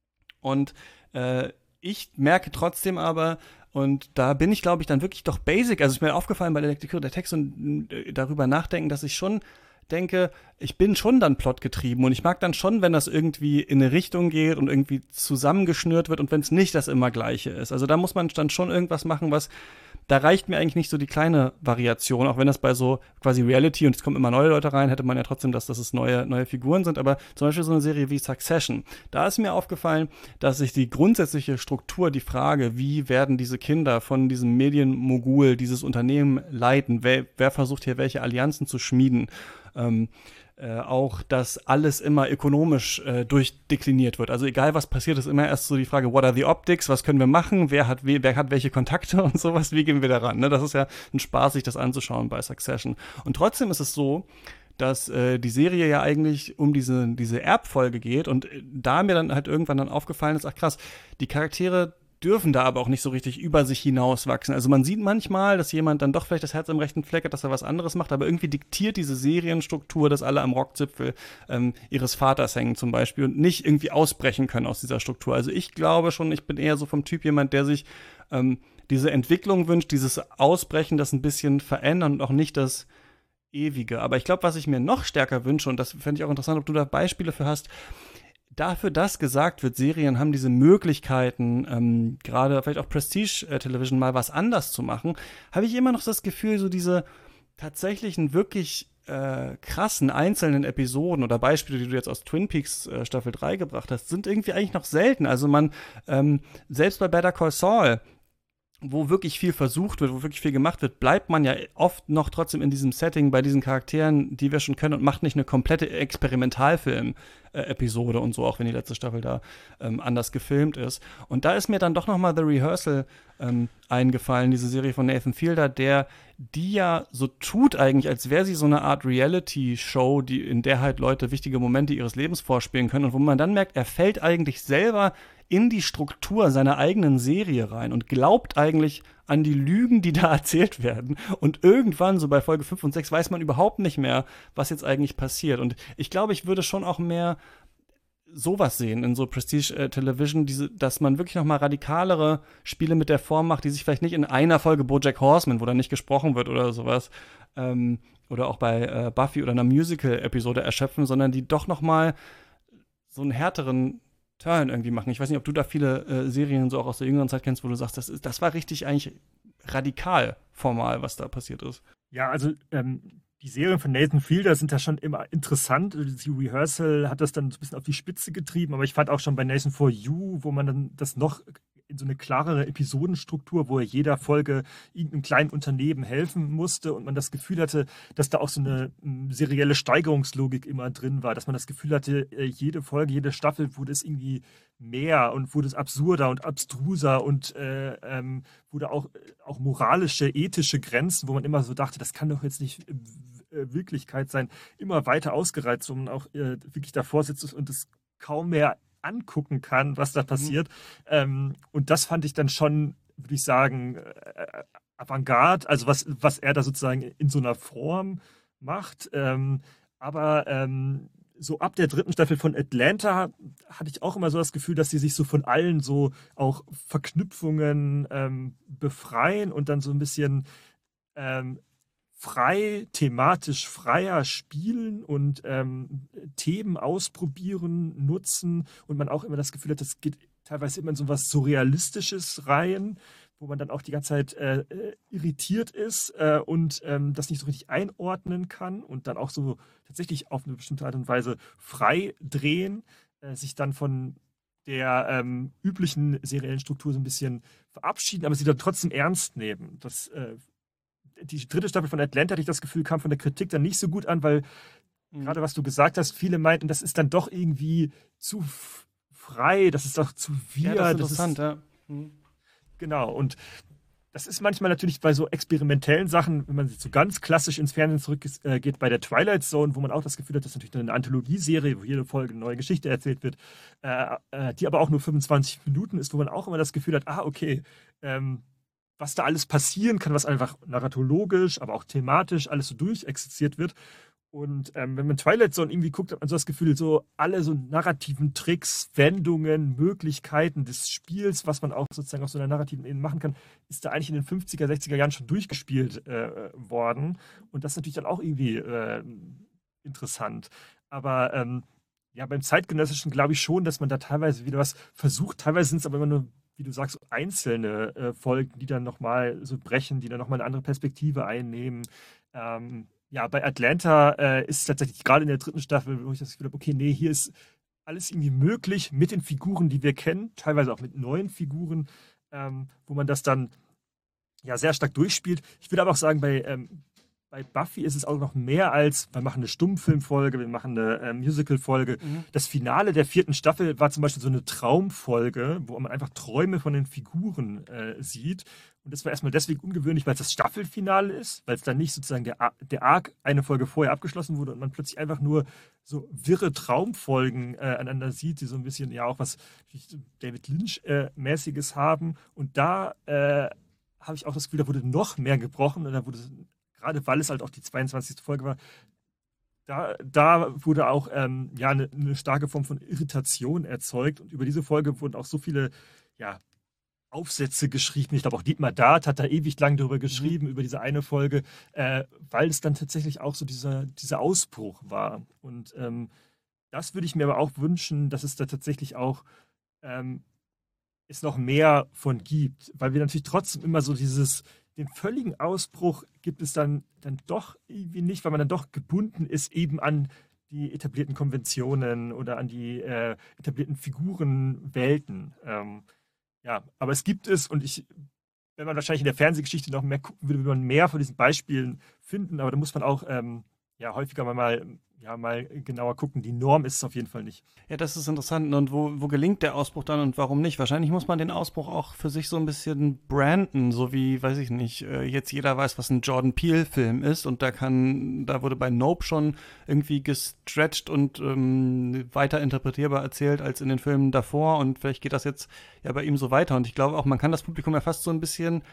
Und äh, ich merke trotzdem aber, und da bin ich, glaube ich, dann wirklich doch basic, also ist mir aufgefallen bei der Lektüre der Texte und äh, darüber nachdenken, dass ich schon denke, ich bin schon dann plotgetrieben und ich mag dann schon, wenn das irgendwie in eine Richtung geht und irgendwie zusammengeschnürt wird und wenn es nicht das immer Gleiche ist. Also da muss man dann schon irgendwas machen, was, da reicht mir eigentlich nicht so die kleine Variation, auch wenn das bei so quasi Reality und es kommen immer neue Leute rein, hätte man ja trotzdem, dass, dass es neue, neue Figuren sind, aber zum Beispiel so eine Serie wie Succession, da ist mir aufgefallen, dass sich die grundsätzliche Struktur, die Frage, wie werden diese Kinder von diesem Medienmogul dieses Unternehmen leiten, wer, wer versucht hier welche Allianzen zu schmieden, ähm, Äh, auch, dass alles immer ökonomisch äh, durchdekliniert wird. Also egal, was passiert, ist immer erst so die Frage, what are the optics, was können wir machen, wer hat, we- wer hat welche Kontakte und sowas, wie gehen wir daran? Ne? Das ist ja ein Spaß, sich das anzuschauen bei Succession. Und trotzdem ist es so, dass äh, die Serie ja eigentlich um diese, diese Erbfolge geht und äh, da mir dann halt irgendwann dann aufgefallen ist, ach krass, die Charaktere dürfen da aber auch nicht so richtig über sich hinauswachsen. Also man sieht manchmal, dass jemand dann doch vielleicht das Herz am rechten Fleck hat, dass er was anderes macht, aber irgendwie diktiert diese Serienstruktur, dass alle am Rockzipfel ähm, ihres Vaters hängen zum Beispiel und nicht irgendwie ausbrechen können aus dieser Struktur. Also ich glaube schon, ich bin eher so vom Typ jemand, der sich ähm, diese Entwicklung wünscht, dieses Ausbrechen, das ein bisschen verändern und auch nicht das Ewige. Aber ich glaube, was ich mir noch stärker wünsche, und das fände ich auch interessant, ob du da Beispiele für hast, dafür, dass gesagt wird, Serien haben diese Möglichkeiten, ähm, gerade vielleicht auch Prestige-Television mal was anders zu machen, habe ich immer noch das Gefühl, so diese tatsächlichen wirklich äh, krassen einzelnen Episoden oder Beispiele, die du jetzt aus Twin Peaks äh, Staffel drei gebracht hast, sind irgendwie eigentlich noch selten. Also man, ähm, selbst bei Better Call Saul, wo wirklich viel versucht wird, wo wirklich viel gemacht wird, bleibt man ja oft noch trotzdem in diesem Setting bei diesen Charakteren, die wir schon kennen und macht nicht eine komplette Experimentalfilm-Episode und so, auch wenn die letzte Staffel da ähm, anders gefilmt ist. Und da ist mir dann doch noch mal The Rehearsal ähm, eingefallen, diese Serie von Nathan Fielder, der die ja so tut eigentlich, als wäre sie so eine Art Reality-Show, die, in der halt Leute wichtige Momente ihres Lebens vorspielen können und wo man dann merkt, er fällt eigentlich selber in die Struktur seiner eigenen Serie rein und glaubt eigentlich an die Lügen, die da erzählt werden. Und irgendwann, so bei Folge fünf und sechs, weiß man überhaupt nicht mehr, was jetzt eigentlich passiert. Und ich glaube, ich würde schon auch mehr sowas sehen in so Prestige-Television, diese, dass man wirklich noch mal radikalere Spiele mit der Form macht, die sich vielleicht nicht in einer Folge BoJack Horseman, wo da nicht gesprochen wird oder sowas, ähm, oder auch bei äh, Buffy oder einer Musical-Episode erschöpfen, sondern die doch noch mal so einen härteren Turn irgendwie machen. Ich weiß nicht, ob du da viele äh, Serien so auch aus der jüngeren Zeit kennst, wo du sagst, das, ist, das war richtig eigentlich radikal formal, was da passiert ist. Ja, also ähm, die Serien von Nathan Fielder sind da schon immer interessant. Die Rehearsal hat das dann so ein bisschen auf die Spitze getrieben, aber ich fand auch schon bei Nathan For You, wo man dann das noch in so eine klarere Episodenstruktur, wo er jeder Folge irgendeinem kleinen Unternehmen helfen musste und man das Gefühl hatte, dass da auch so eine m, serielle Steigerungslogik immer drin war, dass man das Gefühl hatte, jede Folge, jede Staffel wurde es irgendwie mehr und wurde es absurder und abstruser und äh, ähm, wurde auch, auch moralische, ethische Grenzen, wo man immer so dachte, das kann doch jetzt nicht äh, Wirklichkeit sein, immer weiter ausgereizt, wo man auch äh, wirklich davor sitzt und es kaum mehr angucken kann, was da passiert. Mhm. Ähm, und das fand ich dann schon, würde ich sagen, äh, Avantgarde, also was, was er da sozusagen in so einer Form macht. Ähm, aber ähm, so ab der dritten Staffel von Atlanta hatte ich auch immer so das Gefühl, dass sie sich so von allen so auch Verknüpfungen ähm, befreien und dann so ein bisschen ähm, frei, thematisch freier spielen und ähm, Themen ausprobieren, nutzen und man auch immer das Gefühl hat, das geht teilweise immer in so was Surrealistisches rein, wo man dann auch die ganze Zeit äh, irritiert ist äh, und ähm, das nicht so richtig einordnen kann und dann auch so tatsächlich auf eine bestimmte Art und Weise frei drehen, äh, sich dann von der ähm, üblichen seriellen Struktur so ein bisschen verabschieden, aber sie dann trotzdem ernst nehmen. Das äh, Die dritte Staffel von Atlanta, hatte ich das Gefühl, kam von der Kritik dann nicht so gut an, weil mhm. gerade was du gesagt hast, viele meinten, das ist dann doch irgendwie zu f- frei, das ist doch zu wir. Ja, das ist das interessant, ist, ja. Mhm. Genau, und das ist manchmal natürlich bei so experimentellen Sachen, wenn man so ganz klassisch ins Fernsehen zurückgeht, äh, bei der Twilight Zone, wo man auch das Gefühl hat, das ist natürlich eine Anthologieserie, wo jede Folge eine neue Geschichte erzählt wird, äh, äh, die aber auch nur fünfundzwanzig Minuten ist, wo man auch immer das Gefühl hat, ah, okay, ähm, was da alles passieren kann, was einfach narratologisch, aber auch thematisch alles so durchexerziert wird. Und ähm, wenn man Twilight Zone irgendwie guckt, hat man so das Gefühl, so alle so narrativen Tricks, Wendungen, Möglichkeiten des Spiels, was man auch sozusagen auf so einer narrativen Ebene machen kann, ist da eigentlich in den fünfziger, sechziger Jahren schon durchgespielt äh, worden. Und das ist natürlich dann auch irgendwie äh, interessant. Aber ähm, ja, beim Zeitgenössischen glaube ich schon, dass man da teilweise wieder was versucht. Teilweise sind es aber immer nur, wie du sagst, so einzelne äh, Folgen, die dann nochmal so brechen, die dann nochmal eine andere Perspektive einnehmen. Ähm, Ja, bei Atlanta äh, ist es tatsächlich gerade in der dritten Staffel, wo ich das Gefühl habe, okay, nee, hier ist alles irgendwie möglich mit den Figuren, die wir kennen, teilweise auch mit neuen Figuren, ähm, wo man das dann ja sehr stark durchspielt. Ich würde aber auch sagen, bei, ähm, bei Buffy ist es auch noch mehr als, wir machen eine Stummfilmfolge, wir machen eine äh, Musicalfolge. Mhm. Das Finale der vierten Staffel war zum Beispiel so eine Traumfolge, wo man einfach Träume von den Figuren äh, sieht. Und das war erstmal deswegen ungewöhnlich, weil es das Staffelfinale ist, weil es dann nicht sozusagen der, Ar- der Arc eine Folge vorher abgeschlossen wurde und man plötzlich einfach nur so wirre Traumfolgen äh, aneinander sieht, die so ein bisschen ja auch was David Lynch-mäßiges äh, haben. Und da äh, habe ich auch das Gefühl, da wurde noch mehr gebrochen und da wurde, gerade weil es halt auch die zweiundzwanzigste Folge war, da, da wurde auch ähm, ja, eine, eine starke Form von Irritation erzeugt. Und über diese Folge wurden auch so viele ja, Aufsätze geschrieben. Ich glaube, auch Dietmar Dart hat da ewig lang darüber geschrieben, mhm. über diese eine Folge, äh, weil es dann tatsächlich auch so dieser, dieser Ausbruch war. Und ähm, das würde ich mir aber auch wünschen, dass es da tatsächlich auch ähm, es noch mehr von gibt. Weil wir natürlich trotzdem immer so dieses, den völligen Ausbruch gibt es dann, dann doch irgendwie nicht, weil man dann doch gebunden ist eben an die etablierten Konventionen oder an die äh, etablierten Figurenwelten. Ähm, Ja, aber es gibt es und ich, wenn man wahrscheinlich in der Fernsehgeschichte noch mehr gucken würde, würde man mehr von diesen Beispielen finden, aber da muss man auch ähm, ja, häufiger mal, ja, mal genauer gucken. Die Norm ist es auf jeden Fall nicht. Ja, das ist interessant. Und wo, wo gelingt der Ausbruch dann und warum nicht? Wahrscheinlich muss man den Ausbruch auch für sich so ein bisschen branden, so wie, weiß ich nicht, jetzt jeder weiß, was ein Jordan Peele-Film ist und da kann, da wurde bei Nope schon irgendwie gestretched und ähm, weiter interpretierbar erzählt als in den Filmen davor und vielleicht geht das jetzt ja bei ihm so weiter und ich glaube auch, man kann das Publikum ja fast so ein bisschen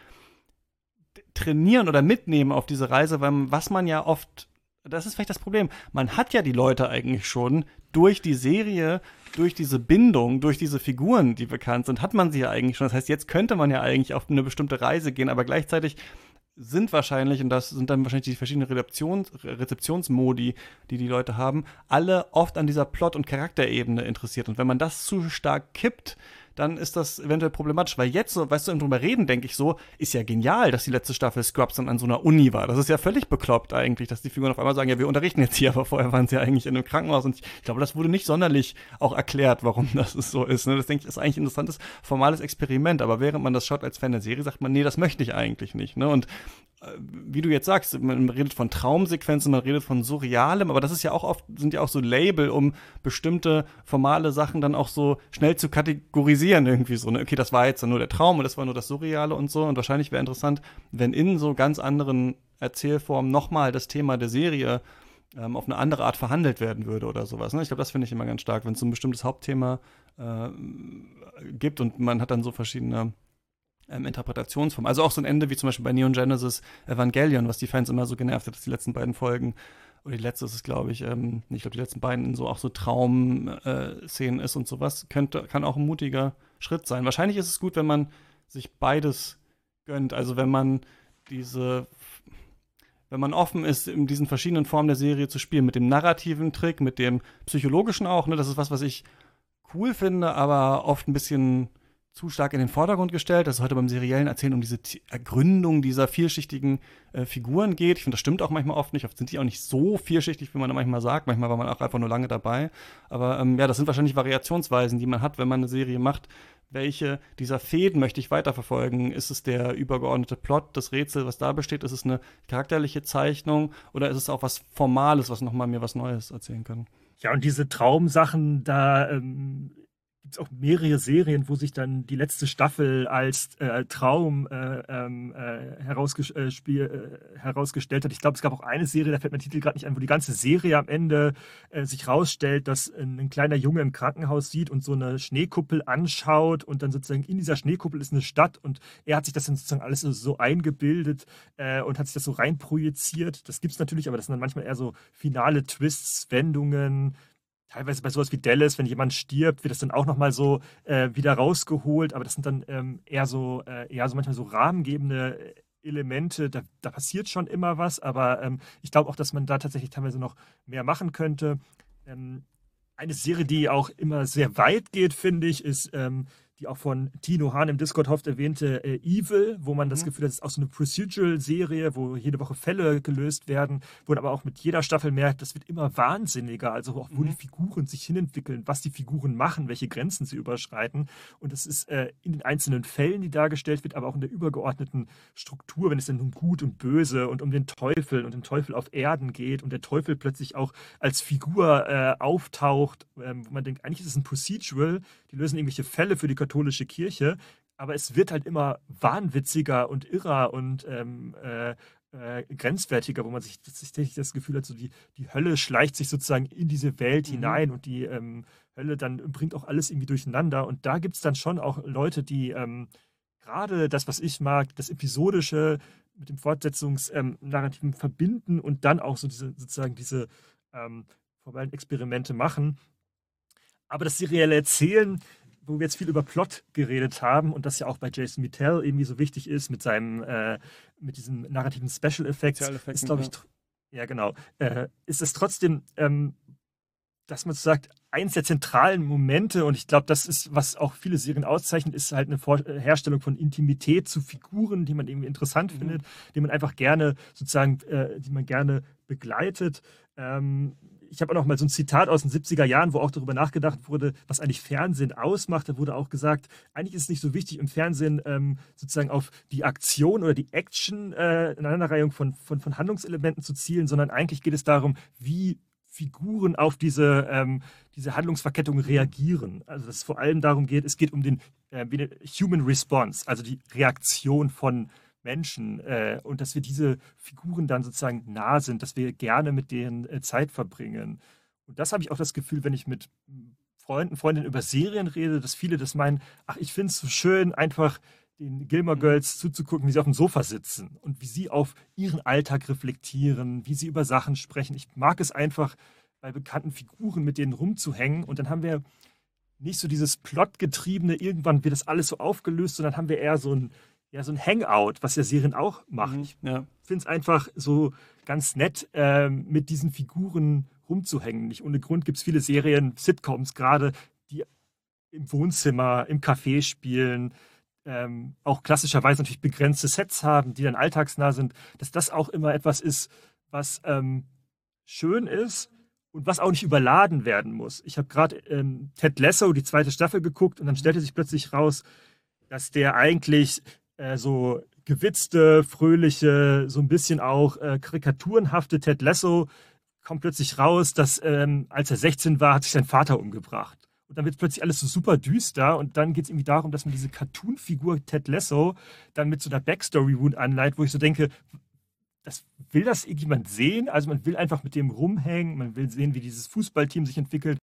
trainieren oder mitnehmen auf diese Reise, weil was man ja oft das ist vielleicht das Problem. Man hat ja die Leute eigentlich schon durch die Serie, durch diese Bindung, durch diese Figuren, die bekannt sind, hat man sie ja eigentlich schon. Das heißt, jetzt könnte man ja eigentlich auf eine bestimmte Reise gehen, aber gleichzeitig sind wahrscheinlich, und das sind dann wahrscheinlich die verschiedenen Rezeptions- Rezeptionsmodi, die die Leute haben, alle oft an dieser Plot- und Charakterebene interessiert. Und wenn man das zu stark kippt, dann ist das eventuell problematisch. Weil jetzt, so, weißt du, im drüber reden, denke ich so, ist ja genial, dass die letzte Staffel Scrubs dann an so einer Uni war. Das ist ja völlig bekloppt eigentlich, dass die Figuren auf einmal sagen, ja, wir unterrichten jetzt hier, aber vorher waren sie ja eigentlich in einem Krankenhaus. Und ich, ich glaube, das wurde nicht sonderlich auch erklärt, warum das so ist. Ne? Das, denke ich, ist eigentlich ein interessantes, formales Experiment. Aber während man das schaut als Fan der Serie, sagt man, nee, das möchte ich eigentlich nicht. Ne? Und äh, wie du jetzt sagst, man redet von Traumsequenzen, man redet von Surrealem, aber das ist ja auch oft, sind ja auch so Label, um bestimmte formale Sachen dann auch so schnell zu kategorisieren irgendwie so, ne? Okay, das war jetzt nur der Traum und das war nur das Surreale und so und wahrscheinlich wäre interessant, wenn in so ganz anderen Erzählformen nochmal das Thema der Serie ähm, auf eine andere Art verhandelt werden würde oder sowas, ne? Ich glaube, das finde ich immer ganz stark, wenn es so ein bestimmtes Hauptthema äh, gibt und man hat dann so verschiedene ähm, Interpretationsformen. Also auch so ein Ende wie zum Beispiel bei Neon Genesis Evangelion, was die Fans immer so genervt hat, dass die letzten beiden Folgen oder die letzte ist es, glaube ich, ähm, ich glaube, die letzten beiden in so auch so Traum-Szenen äh, ist und sowas, könnte, kann auch ein mutiger Schritt sein. Wahrscheinlich ist es gut, wenn man sich beides gönnt. Also wenn man diese, wenn man offen ist, in diesen verschiedenen Formen der Serie zu spielen, mit dem narrativen Trick, mit dem psychologischen auch, ne, das ist was, was ich cool finde, aber oft ein bisschen zu stark in den Vordergrund gestellt, dass es heute beim seriellen Erzählen um diese T- Ergründung dieser vielschichtigen äh, Figuren geht. Ich finde, das stimmt auch manchmal oft nicht. Oft sind die auch nicht so vielschichtig, wie man manchmal sagt. Manchmal war man auch einfach nur lange dabei. Aber ähm, ja, das sind wahrscheinlich Variationsweisen, die man hat, wenn man eine Serie macht. Welche dieser Fäden möchte ich weiterverfolgen? Ist es der übergeordnete Plot, das Rätsel, was da besteht? Ist es eine charakterliche Zeichnung? Oder ist es auch was Formales, was nochmal mir was Neues erzählen kann? Ja, und diese Traumsachen, da ähm gibt es auch mehrere Serien, wo sich dann die letzte Staffel als äh, Traum äh, ähm, äh, herausges äh, spiel, äh, herausgestellt hat. Ich glaube, es gab auch eine Serie, da fällt mein Titel gerade nicht ein, wo die ganze Serie am Ende äh, sich rausstellt, dass ein kleiner Junge im Krankenhaus sieht und so eine Schneekuppel anschaut und dann sozusagen in dieser Schneekuppel ist eine Stadt und er hat sich das dann sozusagen alles so, so eingebildet äh, und hat sich das so reinprojiziert. Das gibt es natürlich, aber das sind dann manchmal eher so finale Twists, Wendungen. Teilweise bei sowas wie Dallas, wenn jemand stirbt, wird das dann auch nochmal so äh, wieder rausgeholt. Aber das sind dann ähm, eher so, äh, eher so manchmal so rahmengebende Elemente. Da, da passiert schon immer was, aber ähm, ich glaube auch, dass man da tatsächlich teilweise noch mehr machen könnte. Ähm, eine Serie, die auch immer sehr weit geht, finde ich, ist ähm, die auch von Tino Hahn im Discord oft erwähnte äh, Evil, wo man das Mhm. Gefühl hat, es ist auch so eine Procedural-Serie, wo jede Woche Fälle gelöst werden, wo man aber auch mit jeder Staffel merkt, das wird immer wahnsinniger, also auch wo Mhm. die Figuren sich hinentwickeln, was die Figuren machen, welche Grenzen sie überschreiten. Und das ist äh, in den einzelnen Fällen, die dargestellt wird, aber auch in der übergeordneten Struktur, wenn es dann um Gut und Böse und um den Teufel und den Teufel auf Erden geht und der Teufel plötzlich auch als Figur äh, auftaucht, ähm, wo man denkt, eigentlich ist es ein Procedural, die lösen irgendwelche Fälle für die katholische Kirche, aber es wird halt immer wahnwitziger und irrer und ähm, äh, äh, grenzwertiger, wo man sich tatsächlich das Gefühl hat, so die, die Hölle schleicht sich sozusagen in diese Welt Mhm. hinein und die ähm, Hölle dann bringt auch alles irgendwie durcheinander. Und da gibt es dann schon auch Leute, die ähm, gerade das, was ich mag, das Episodische mit dem Fortsetzungsnarrativen verbinden und dann auch so diese, sozusagen diese ähm, formellen Experimente machen. Aber das serielle Erzählen, wo wir jetzt viel über Plot geredet haben und das ja auch bei Jason Mitchell irgendwie so wichtig ist mit seinem, äh, mit diesem narrativen Special Effects, Spezialeffekten, ist, glaube ich, ja. tr- ja genau, äh, ist es trotzdem, ähm, dass man so sagt, eins der zentralen Momente, und ich glaube, das ist, was auch viele Serien auszeichnet, ist halt eine Vor äh, Herstellung von Intimität zu Figuren, die man irgendwie interessant Mhm. findet, die man einfach gerne sozusagen, äh, die man gerne begleitet. Ähm, ich habe auch noch mal so ein Zitat aus den siebziger Jahren, wo auch darüber nachgedacht wurde, was eigentlich Fernsehen ausmacht. Da wurde auch gesagt, eigentlich ist es nicht so wichtig im Fernsehen ähm, sozusagen auf die Aktion oder die Action, äh, Aneinanderreihung von, von, von Handlungselementen zu zielen, sondern eigentlich geht es darum, wie Figuren auf diese, ähm, diese Handlungsverkettung reagieren. Also dass es vor allem darum geht, es geht um den äh, wie eine Human Response, also die Reaktion von Menschen äh, und dass wir diese Figuren dann sozusagen nah sind, dass wir gerne mit denen äh, Zeit verbringen. Und das habe ich auch das Gefühl, wenn ich mit Freunden, Freundinnen über Serien rede, dass viele das meinen, ach, ich finde es so schön, einfach den Gilmore Girls zuzugucken, wie sie auf dem Sofa sitzen und wie sie auf ihren Alltag reflektieren, wie sie über Sachen sprechen. Ich mag es einfach, bei bekannten Figuren mit denen rumzuhängen und dann haben wir nicht so dieses Plotgetriebene, irgendwann wird das alles so aufgelöst, sondern haben wir eher so ein, ja, so ein Hangout, was ja Serien auch machen. Mhm. Ich Ja. finde es einfach so ganz nett, ähm, mit diesen Figuren rumzuhängen. Nicht ohne Grund gibt es viele Serien, Sitcoms gerade, die im Wohnzimmer, im Café spielen, ähm, auch klassischerweise natürlich begrenzte Sets haben, die dann alltagsnah sind, dass das auch immer etwas ist, was ähm, schön ist und was auch nicht überladen werden muss. Ich habe gerade ähm, Ted Lasso, die zweite Staffel, geguckt und dann stellte sich plötzlich raus, dass der eigentlich äh, so gewitzte, fröhliche, so ein bisschen auch äh, karikaturenhafte Ted Lasso kommt plötzlich raus, dass ähm, als er sechzehn war, hat sich sein Vater umgebracht. Und dann wird plötzlich alles so super düster und dann geht es irgendwie darum, dass man diese Cartoon-Figur Ted Lasso dann mit so einer Backstory-Wound anleitet, wo ich so denke, das, will das irgendjemand sehen? Also man will einfach mit dem rumhängen, man will sehen, wie dieses Fußballteam sich entwickelt.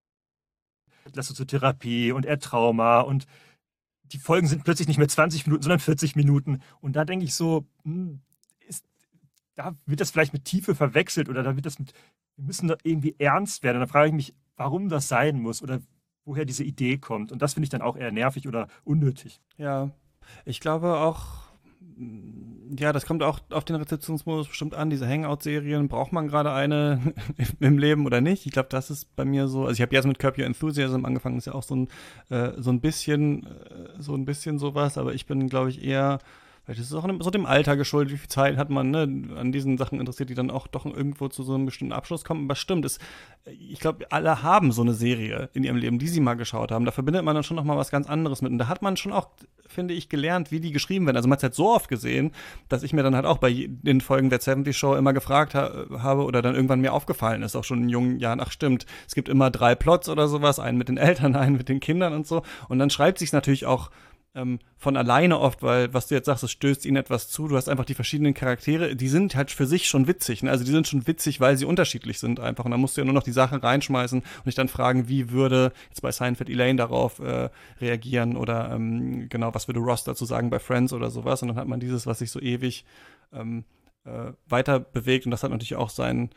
Lasso zur Therapie und er Trauma und die Folgen sind plötzlich nicht mehr zwanzig Minuten, sondern vierzig Minuten. Und da denke ich so, hm, ist, da wird das vielleicht mit Tiefe verwechselt oder da wird das mit, wir müssen da irgendwie ernst werden. Und da frage ich mich, warum das sein muss oder woher diese Idee kommt. Und das finde ich dann auch eher nervig oder unnötig. Ja, ich glaube auch, mm, ja, das kommt auch auf den Rezeptionsmodus bestimmt an. Diese Hangout-Serien, braucht man gerade eine im Leben oder nicht? Ich glaube, das ist bei mir so. Also ich habe jetzt mit Curb Your Enthusiasm angefangen, ist ja auch so ein, äh, so ein bisschen, äh, so ein bisschen sowas. Aber ich bin, glaube ich, eher Vielleicht ist es auch so dem Alter geschuldet, wie viel Zeit hat man, ne, an diesen Sachen interessiert, die dann auch doch irgendwo zu so einem bestimmten Abschluss kommen. Aber stimmt, es, ich glaube, alle haben so eine Serie in ihrem Leben, die sie mal geschaut haben. Da verbindet man dann schon noch mal was ganz anderes mit. Und da hat man schon auch, finde ich, gelernt, wie die geschrieben werden. Also man hat es halt so oft gesehen, dass ich mir dann halt auch bei den Folgen der siebzig Show immer gefragt ha- habe oder dann irgendwann mir aufgefallen ist, auch schon in jungen Jahren, ach stimmt, es gibt immer drei Plots oder sowas, einen mit den Eltern, einen mit den Kindern und so. Und dann schreibt sich es natürlich auch ähm, von alleine oft, weil, was du jetzt sagst, es stößt ihnen etwas zu. Du hast einfach die verschiedenen Charaktere, die sind halt für sich schon witzig. Ne? Also die sind schon witzig, weil sie unterschiedlich sind einfach. Und da musst du ja nur noch die Sachen reinschmeißen und dich dann fragen, wie würde jetzt bei Seinfeld Elaine darauf äh, reagieren oder ähm, genau, was würde Ross dazu sagen bei Friends oder sowas. Und dann hat man dieses, was sich so ewig ähm, äh, weiter bewegt. Und das hat natürlich auch seinen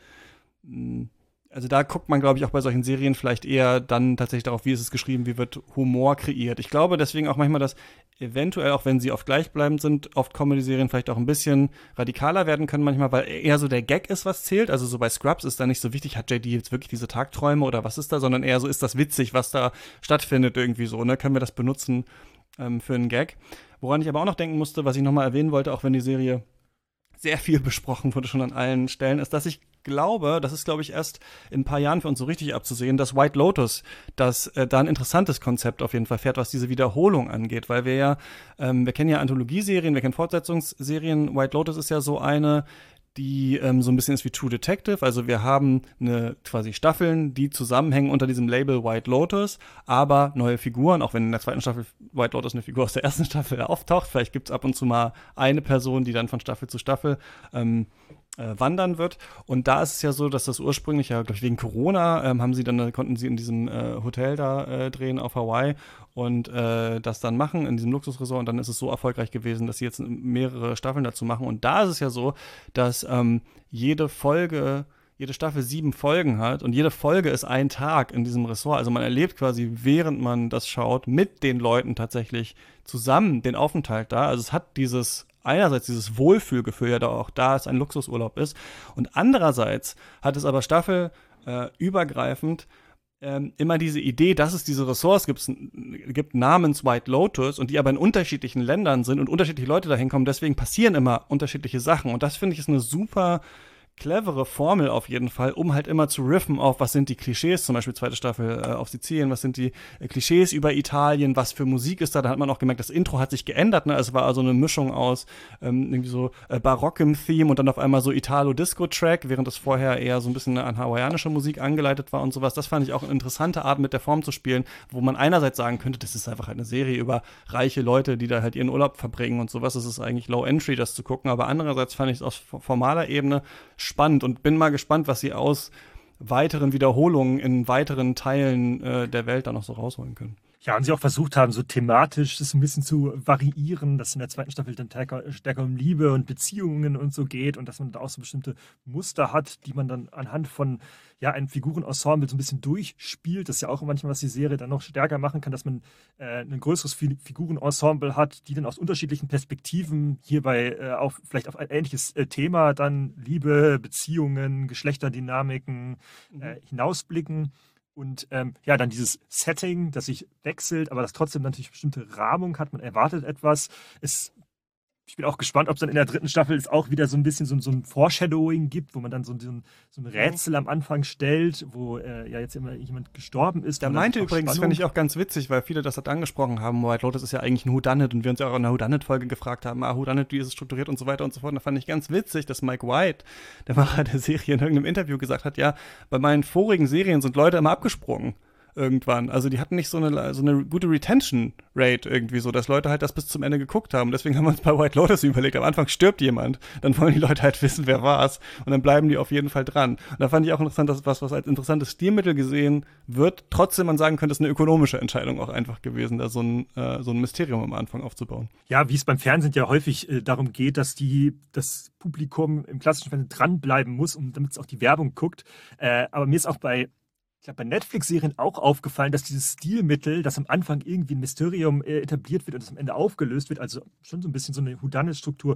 mh, Also da guckt man, glaube ich, auch bei solchen Serien vielleicht eher dann tatsächlich darauf, wie ist es geschrieben, wie wird Humor kreiert. Ich glaube deswegen auch manchmal, dass eventuell, auch wenn sie oft gleichbleibend sind, oft Comedy-Serien vielleicht auch ein bisschen radikaler werden können manchmal, weil eher so der Gag ist, was zählt. Also so bei Scrubs ist da nicht so wichtig, hat J D jetzt wirklich diese Tagträume oder was ist da, sondern eher so, ist das witzig, was da stattfindet irgendwie so, ne? Können wir das benutzen ähm, für einen Gag? Woran ich aber auch noch denken musste, was ich nochmal erwähnen wollte, auch wenn die Serie sehr viel besprochen wurde schon an allen Stellen, ist, dass ich glaube, das ist, glaube ich, erst in ein paar Jahren für uns so richtig abzusehen, dass White Lotus, dass äh, da ein interessantes Konzept auf jeden Fall fährt, was diese Wiederholung angeht, weil wir ja, ähm, wir kennen ja Anthologieserien, wir kennen Fortsetzungsserien, White Lotus ist ja so eine, die ähm, so ein bisschen ist wie True Detective, also wir haben eine quasi Staffeln, die zusammenhängen unter diesem Label White Lotus, aber neue Figuren, auch wenn in der zweiten Staffel White Lotus eine Figur aus der ersten Staffel auftaucht, vielleicht gibt's ab und zu mal eine Person, die dann von Staffel zu Staffel ähm, äh, wandern wird. Und da ist es ja so, dass das ursprünglich, ja, glaube ich, wegen Corona, ähm, haben sie dann, konnten sie in diesem äh, Hotel da äh, drehen auf Hawaii und äh, das dann machen, in diesem Luxusresort. Und dann ist es so erfolgreich gewesen, dass sie jetzt mehrere Staffeln dazu machen. Und da ist es ja so, dass ähm, jede Folge jede Staffel sieben Folgen hat und jede Folge ist ein Tag in diesem Ressort. Also man erlebt quasi, während man das schaut, mit den Leuten tatsächlich zusammen den Aufenthalt da. Also es hat dieses, einerseits dieses Wohlfühlgefühl, ja da auch da es ein Luxusurlaub ist. Und andererseits hat es aber staffelübergreifend ähm, immer diese Idee, dass es diese Ressorts gibt, gibt namens White Lotus und die aber in unterschiedlichen Ländern sind und unterschiedliche Leute dahin kommen. Deswegen passieren immer unterschiedliche Sachen. Und das finde ich ist eine super clevere Formel auf jeden Fall, um halt immer zu riffen auf, was sind die Klischees, zum Beispiel zweite Staffel äh, auf Sizilien, was sind die äh, Klischees über Italien, was für Musik ist da, da hat man auch gemerkt, das Intro hat sich geändert, ne? Es war also eine Mischung aus ähm, irgendwie so äh, barockem Theme und dann auf einmal so Italo-Disco-Track, während es vorher eher so ein bisschen an hawaiianische Musik angeleitet war und sowas. Das fand ich auch eine interessante Art, mit der Form zu spielen, wo man einerseits sagen könnte, das ist einfach halt eine Serie über reiche Leute, die da halt ihren Urlaub verbringen und sowas, das ist eigentlich Low Entry, das zu gucken, aber andererseits fand ich es aus formaler Ebene spannend und bin mal gespannt, was sie aus weiteren Wiederholungen in weiteren Teilen äh, der Welt da noch so rausholen können. Ja, und sie auch versucht haben, so thematisch das ein bisschen zu variieren, dass in der zweiten Staffel dann stärker, stärker um Liebe und Beziehungen und so geht und dass man da auch so bestimmte Muster hat, die man dann anhand von ja, einem Figurenensemble so ein bisschen durchspielt. Das ist ja auch manchmal, was die Serie dann noch stärker machen kann, dass man äh, ein größeres Figurenensemble hat, die dann aus unterschiedlichen Perspektiven hierbei äh, auf, vielleicht auf ein ähnliches äh, Thema dann Liebe, Beziehungen, Geschlechterdynamiken äh, hinausblicken. Und ähm, ja, dann dieses Setting, das sich wechselt, aber das trotzdem natürlich bestimmte Rahmung hat. Man erwartet etwas. Es, ich bin auch gespannt, ob es dann in der dritten Staffel es auch wieder so ein bisschen so, so ein Foreshadowing gibt, wo man dann so, so, ein, so ein Rätsel am Anfang stellt, wo äh, ja jetzt immer jemand gestorben ist. Der meinte übrigens, das fand ich auch ganz witzig, weil viele das halt angesprochen haben, White Lotus ist ja eigentlich ein Whodunit und wir uns ja auch in der Whodunit-Folge gefragt haben, ah, Whodunit, wie ist es strukturiert und so weiter und so fort. Und da fand ich ganz witzig, dass Mike White, der Macher der Serie, in irgendeinem Interview gesagt hat, ja, bei meinen vorigen Serien sind Leute immer abgesprungen. Irgendwann. Also die hatten nicht so eine, so eine gute Retention-Rate irgendwie so, dass Leute halt das bis zum Ende geguckt haben. Deswegen haben wir uns bei White Lotus überlegt, am Anfang stirbt jemand, dann wollen die Leute halt wissen, wer war's und dann bleiben die auf jeden Fall dran. Und da fand ich auch interessant, dass was, was als interessantes Stilmittel gesehen wird, trotzdem man sagen könnte, es ist eine ökonomische Entscheidung auch einfach gewesen, da so ein, äh, so ein Mysterium am Anfang aufzubauen. Ja, wie es beim Fernsehen ja häufig äh, darum geht, dass die, das Publikum im klassischen Fernsehen dranbleiben muss, um, damit es auch die Werbung guckt. Äh, aber mir ist auch bei Ich glaube, bei Netflix-Serien auch aufgefallen, dass dieses Stilmittel, das am Anfang irgendwie ein Mysterium äh, etabliert wird und das am Ende aufgelöst wird, also schon so ein bisschen so eine Whodunit-Struktur,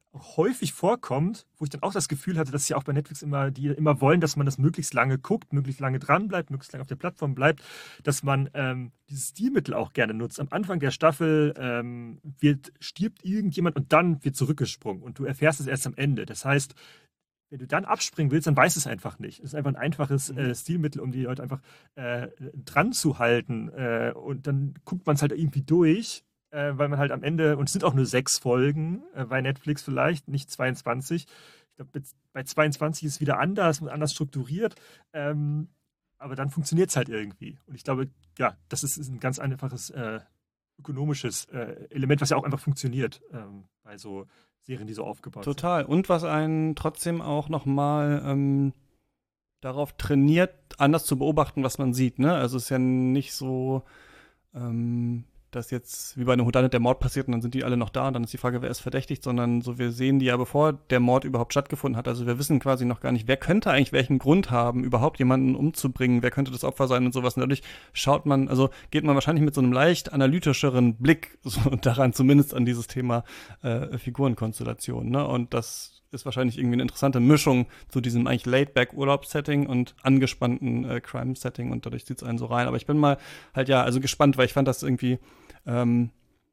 auch häufig vorkommt, wo ich dann auch das Gefühl hatte, dass sie auch bei Netflix immer, die immer wollen, dass man das möglichst lange guckt, möglichst lange dran bleibt, möglichst lange auf der Plattform bleibt, dass man ähm, dieses Stilmittel auch gerne nutzt. Am Anfang der Staffel ähm, wird, stirbt irgendjemand und dann wird zurückgesprungen und du erfährst es erst am Ende. Das heißt, wenn du dann abspringen willst, dann weißt du es einfach nicht. Es ist einfach ein einfaches äh, Stilmittel, um die Leute einfach äh, dran zu halten. Äh, und dann guckt man es halt irgendwie durch, äh, weil man halt am Ende, und es sind auch nur sechs Folgen äh, bei Netflix vielleicht, nicht zweiundzwanzig. Ich glaube, bei zweiundzwanzig ist es wieder anders und anders strukturiert. Ähm, aber dann funktioniert es halt irgendwie. Und ich glaube, ja, das ist, ist ein ganz einfaches äh, ökonomisches äh, Element, was ja auch einfach funktioniert ähm, bei so Serien, die so aufgebaut sind. Total. Und was einen trotzdem auch nochmal ähm, darauf trainiert, anders zu beobachten, was man sieht. Ne? Also es ist ja nicht so, ähm, dass jetzt wie bei einem Whodunit der Mord passiert und dann sind die alle noch da und dann ist die Frage, wer ist verdächtigt, sondern so, wir sehen die ja, bevor der Mord überhaupt stattgefunden hat. Also wir wissen quasi noch gar nicht, wer könnte eigentlich welchen Grund haben, überhaupt jemanden umzubringen, wer könnte das Opfer sein und sowas. Und dadurch schaut man, also geht man wahrscheinlich mit so einem leicht analytischeren Blick so daran, zumindest an dieses Thema äh, Figurenkonstellation. Ne? Und das ist wahrscheinlich irgendwie eine interessante Mischung zu diesem eigentlich Laid-Back-Urlaubssetting und angespannten äh, Crime-Setting und dadurch zieht es einen so rein. Aber ich bin mal halt ja, also gespannt, weil ich fand das irgendwie ähm,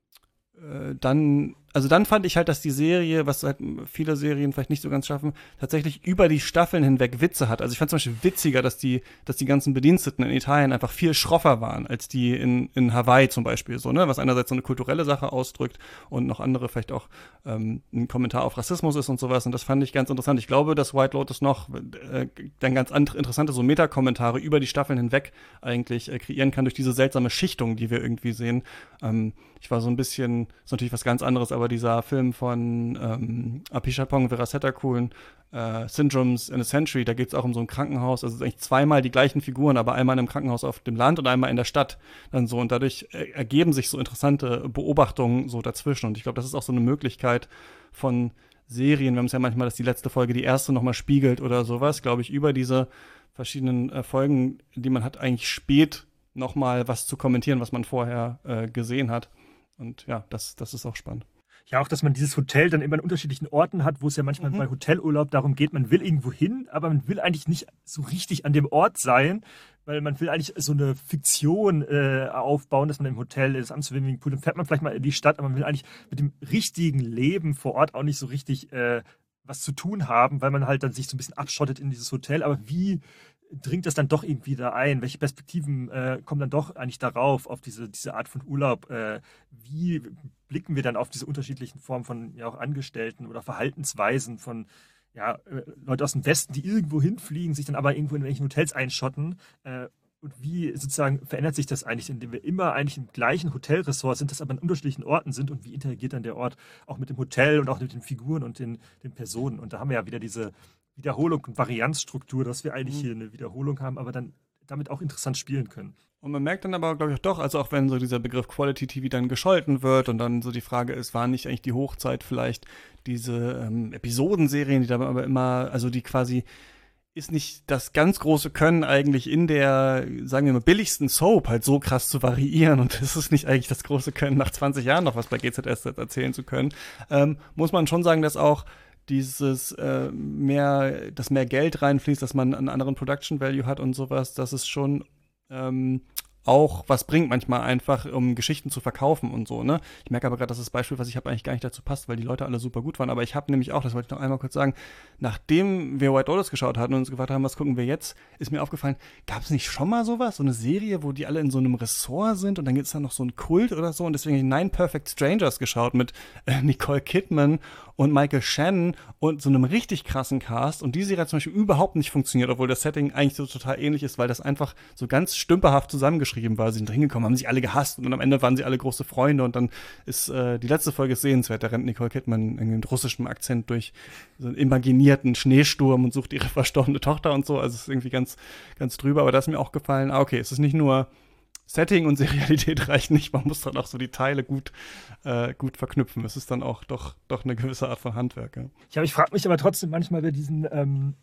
äh, dann, also dann fand ich halt, dass die Serie, was halt viele Serien vielleicht nicht so ganz schaffen, tatsächlich über die Staffeln hinweg Witze hat. Also ich fand zum Beispiel witziger, dass die, dass die ganzen Bediensteten in Italien einfach viel schroffer waren, als die in, in Hawaii zum Beispiel, so, ne, was einerseits so eine kulturelle Sache ausdrückt und noch andere vielleicht auch ähm, ein Kommentar auf Rassismus ist und sowas. Und das fand ich ganz interessant. Ich glaube, dass White Lotus noch äh, dann ganz interessante so Metakommentare über die Staffeln hinweg eigentlich äh, kreieren kann durch diese seltsame Schichtung, die wir irgendwie sehen. Ähm, ich war so ein bisschen, ist natürlich was ganz anderes, aber dieser Film von ähm, Apichatpong Veerasethakulon, äh, Syndromes in a Century, da geht es auch um so ein Krankenhaus, also es sind eigentlich zweimal die gleichen Figuren, aber einmal in einem Krankenhaus auf dem Land und einmal in der Stadt dann so und dadurch äh, ergeben sich so interessante Beobachtungen so dazwischen und ich glaube, das ist auch so eine Möglichkeit von Serien, wir haben es ja manchmal, dass die letzte Folge die erste nochmal spiegelt oder sowas, glaube ich, über diese verschiedenen äh, Folgen, die man hat, eigentlich spät nochmal was zu kommentieren, was man vorher äh, gesehen hat. Und ja, das, das ist auch spannend. Ja, auch, dass man dieses Hotel dann immer an unterschiedlichen Orten hat, wo es ja manchmal mhm. bei Hotelurlaub darum geht, man will irgendwo hin, aber man will eigentlich nicht so richtig an dem Ort sein, weil man will eigentlich so eine Fiktion äh, aufbauen, dass man im Hotel ist, am Swimmingpool, dann fährt man vielleicht mal in die Stadt, aber man will eigentlich mit dem richtigen Leben vor Ort auch nicht so richtig äh, was zu tun haben, weil man halt dann sich so ein bisschen abschottet in dieses Hotel, aber wie dringt das dann doch irgendwie da ein? Welche Perspektiven äh, kommen dann doch eigentlich darauf, auf diese, diese Art von Urlaub? Äh, wie blicken wir dann auf diese unterschiedlichen Formen von ja auch Angestellten oder Verhaltensweisen von ja, äh, Leute aus dem Westen, die irgendwo hinfliegen, sich dann aber irgendwo in welchen Hotels einschotten? Äh, und wie sozusagen verändert sich das eigentlich, indem wir immer eigentlich im gleichen Hotelressort sind, das aber an unterschiedlichen Orten sind und wie interagiert dann der Ort auch mit dem Hotel und auch mit den Figuren und den, den Personen? Und da haben wir ja wieder diese Wiederholung und Varianzstruktur, dass wir eigentlich hier eine Wiederholung haben, aber dann damit auch interessant spielen können. Und man merkt dann aber, glaube ich, auch doch, also auch wenn so dieser Begriff Quality T V dann gescholten wird und dann so die Frage ist, war nicht eigentlich die Hochzeit vielleicht diese ähm, Episodenserien, die da aber immer, also die quasi ist nicht das ganz große Können eigentlich in der, sagen wir mal, billigsten Soap halt so krass zu variieren und es ist nicht eigentlich das große Können, nach zwanzig Jahren noch was bei G Z S Z erzählen zu können, ähm, muss man schon sagen, dass auch dieses äh, mehr, dass mehr Geld reinfließt, dass man einen anderen Production Value hat und sowas, dass es schon ähm, auch was bringt manchmal einfach, um Geschichten zu verkaufen und so, ne? Ich merke aber gerade, dass das Beispiel, was ich habe, eigentlich gar nicht dazu passt, weil die Leute alle super gut waren. Aber ich habe nämlich auch, das wollte ich noch einmal kurz sagen, nachdem wir White Lotus geschaut hatten und uns gefragt haben, was gucken wir jetzt, ist mir aufgefallen, gab es nicht schon mal sowas? So eine Serie, wo die alle in so einem Ressort sind und dann gibt es da noch so einen Kult oder so und deswegen habe ich Nine Perfect Strangers geschaut mit äh, Nicole Kidman und Michael Shannon und so einem richtig krassen Cast und die Serie hat zum Beispiel überhaupt nicht funktioniert, obwohl das Setting eigentlich so total ähnlich ist, weil das einfach so ganz stümperhaft zusammengeschrieben war. Sie sind hingekommen, haben sich alle gehasst und am Ende waren sie alle große Freunde und dann ist äh, die letzte Folge sehenswert, da rennt Nicole Kidman irgendwie mit russischem Akzent durch so einen imaginierten Schneesturm und sucht ihre verstorbene Tochter und so, also es ist irgendwie ganz, ganz drüber, aber da ist mir auch gefallen, ah okay, es ist nicht nur Setting und Serialität reicht nicht, man muss dann auch so die Teile gut, äh, gut verknüpfen. Es ist dann auch doch, doch eine gewisse Art von Handwerk. Ja, ja, ich frage mich aber trotzdem manchmal bei diesen ähm,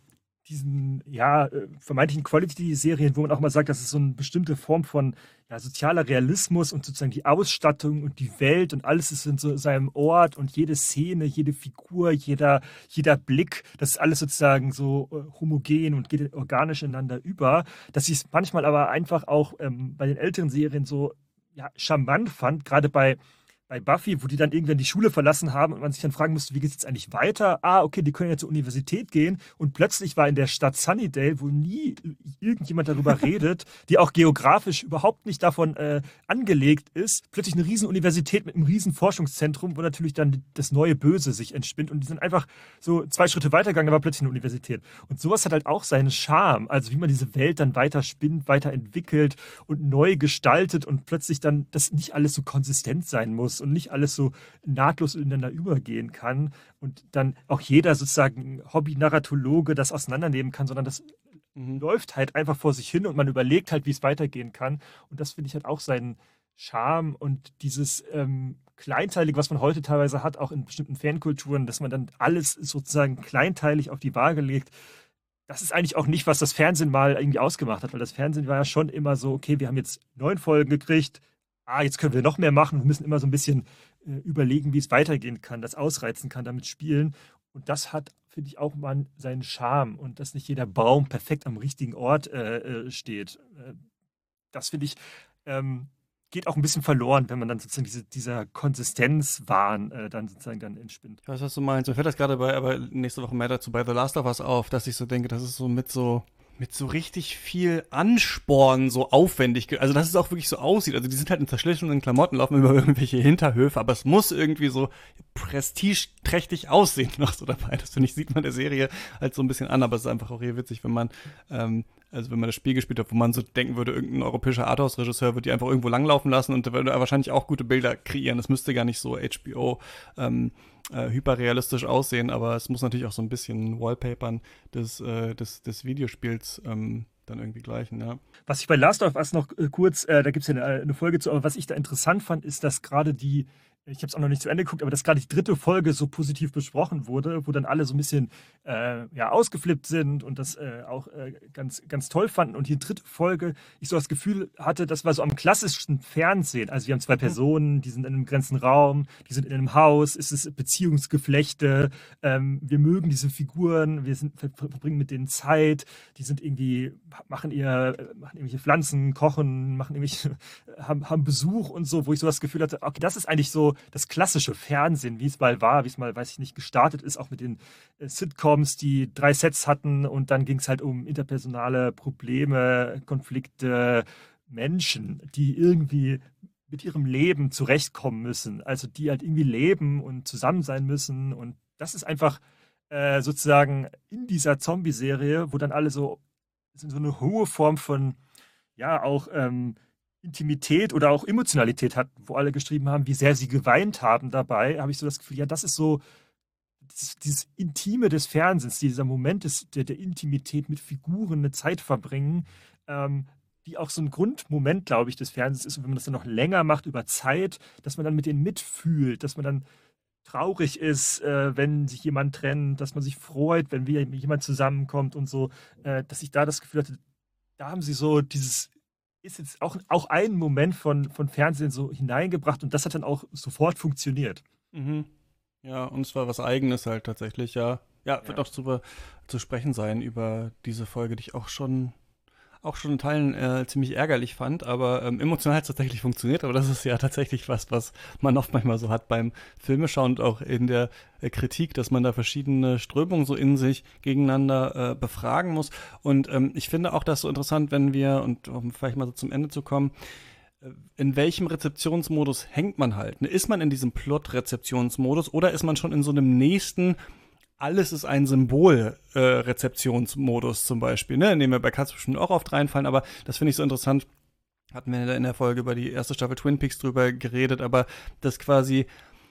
diesen, ja, äh, vermeintlichen Quality-Serien, wo man auch mal sagt, das ist so eine bestimmte Form von ja, sozialer Realismus und sozusagen die Ausstattung und die Welt und alles ist in so seinem Ort und jede Szene, jede Figur, jeder, jeder Blick, das ist alles sozusagen so äh, homogen und geht organisch ineinander über, dass ich es manchmal aber einfach auch ähm, bei den älteren Serien so ja, charmant fand, gerade bei bei Buffy, wo die dann irgendwann die Schule verlassen haben und man sich dann fragen musste, wie geht es jetzt eigentlich weiter? Ah, okay, die können jetzt zur Universität gehen und plötzlich war in der Stadt Sunnydale, wo nie irgendjemand darüber redet, die auch geografisch überhaupt nicht davon äh, angelegt ist, plötzlich eine riesen Universität mit einem riesen Forschungszentrum, wo natürlich dann das neue Böse sich entspinnt und die sind einfach so zwei Schritte weitergegangen, da war plötzlich eine Universität. Und sowas hat halt auch seinen Charme, also wie man diese Welt dann weiter spinnt, weiterentwickelt und neu gestaltet und plötzlich dann, dass nicht alles so konsistent sein muss und nicht alles so nahtlos ineinander übergehen kann und dann auch jeder sozusagen Hobby-Narratologe das auseinandernehmen kann, sondern das mhm. läuft halt einfach vor sich hin und man überlegt halt, wie es weitergehen kann und das finde ich halt auch seinen Charme und dieses ähm, Kleinteilige, was man heute teilweise hat, auch in bestimmten Fankulturen, dass man dann alles sozusagen kleinteilig auf die Waage legt. Das ist eigentlich auch nicht, was das Fernsehen mal irgendwie ausgemacht hat, weil das Fernsehen war ja schon immer so, okay, wir haben jetzt neun Folgen gekriegt, ah, jetzt können wir noch mehr machen. Wir müssen immer so ein bisschen äh, überlegen, wie es weitergehen kann, das ausreizen kann, damit spielen. Und das hat, finde ich, auch mal seinen Charme und dass nicht jeder Baum perfekt am richtigen Ort äh, äh, steht. Äh, das, finde ich, ähm, geht auch ein bisschen verloren, wenn man dann sozusagen diese, dieser Konsistenzwahn äh, dann sozusagen dann entspinnt. Ich weiß, was du meinst. Mir fällt das gerade bei, aber nächste Woche mehr dazu bei The Last of Us auf, dass ich so denke, das ist so mit so mit so richtig viel Ansporn so aufwendig, also dass es auch wirklich so aussieht, also die sind halt in zerschlissenen Klamotten, laufen über irgendwelche Hinterhöfe, aber es muss irgendwie so prestigeträchtig aussehen noch so dabei, das finde ich, sieht man der Serie halt so ein bisschen an, aber es ist einfach auch hier witzig, wenn man ähm, also wenn man das Spiel gespielt hat, wo man so denken würde, irgendein europäischer Arthouse-Regisseur würde die einfach irgendwo langlaufen lassen und der würde wahrscheinlich auch gute Bilder kreieren, das müsste gar nicht so H B O ähm, Äh, hyperrealistisch aussehen, aber es muss natürlich auch so ein bisschen Wallpapern des, äh, des, des Videospiels ähm, dann irgendwie gleichen, ja. Was ich bei Last of Us noch äh, kurz, äh, da gibt es ja eine, eine Folge zu, aber was ich da interessant fand, ist, dass gerade die, ich habe es auch noch nicht zu Ende geguckt, aber dass gerade die dritte Folge so positiv besprochen wurde, wo dann alle so ein bisschen äh, ja, ausgeflippt sind und das äh, auch äh, ganz, ganz toll fanden. Und die dritte Folge, ich so das Gefühl hatte, das war so am klassischen Fernsehen. Also wir haben zwei Personen, die sind in einem begrenzten Raum, die sind in einem Haus, es ist Beziehungsgeflechte, ähm, wir mögen diese Figuren, wir sind, verbringen mit denen Zeit, die sind irgendwie, machen ihr, machen irgendwelche Pflanzen, kochen, machen irgendwelche, haben, haben Besuch und so, wo ich so das Gefühl hatte, okay, das ist eigentlich so das klassische Fernsehen, wie es mal war, wie es mal, weiß ich nicht, gestartet ist, auch mit den äh, Sitcoms, die drei Sets hatten und dann ging es halt um interpersonale Probleme, Konflikte, Menschen, die irgendwie mit ihrem Leben zurechtkommen müssen, also die halt irgendwie leben und zusammen sein müssen und das ist einfach äh, sozusagen in dieser Zombie-Serie, wo dann alle so, so eine hohe Form von, ja, auch ähm, Intimität oder auch Emotionalität hatten, wo alle geschrieben haben, wie sehr sie geweint haben dabei, habe ich so das Gefühl, ja, das ist so dieses, dieses Intime des Fernsehens, dieser Moment des, der, der Intimität mit Figuren, eine Zeit verbringen, ähm, die auch so ein Grundmoment, glaube ich, des Fernsehens ist. Und wenn man das dann noch länger macht über Zeit, dass man dann mit denen mitfühlt, dass man dann traurig ist, äh, wenn sich jemand trennt, dass man sich freut, wenn wieder jemand zusammenkommt und so, äh, dass ich da das Gefühl hatte, da haben sie so dieses ist jetzt auch, auch ein Moment von, von Fernsehen so hineingebracht und das hat dann auch sofort funktioniert. Mhm. Ja, und es war was Eigenes halt tatsächlich, ja. Ja, wird ja auch zu, zu sprechen sein über diese Folge, die ich auch schon auch schon in Teilen äh, ziemlich ärgerlich fand, aber ähm, emotional hat es tatsächlich funktioniert, aber das ist ja tatsächlich was, was man oft manchmal so hat beim Filmeschauen und auch in der äh, Kritik, dass man da verschiedene Strömungen so in sich gegeneinander äh, befragen muss und ähm, ich finde auch das so interessant, wenn wir, und um vielleicht mal so zum Ende zu kommen, äh, in welchem Rezeptionsmodus hängt man halt? Ne? Ist man in diesem Plot-Rezeptionsmodus oder ist man schon in so einem nächsten alles ist ein Symbol-Rezeptionsmodus äh, zum Beispiel, ne? In dem wir bei Katz bestimmt auch oft reinfallen, aber das finde ich so interessant. Hatten wir in der Folge über die erste Staffel Twin Peaks drüber geredet, aber das quasi,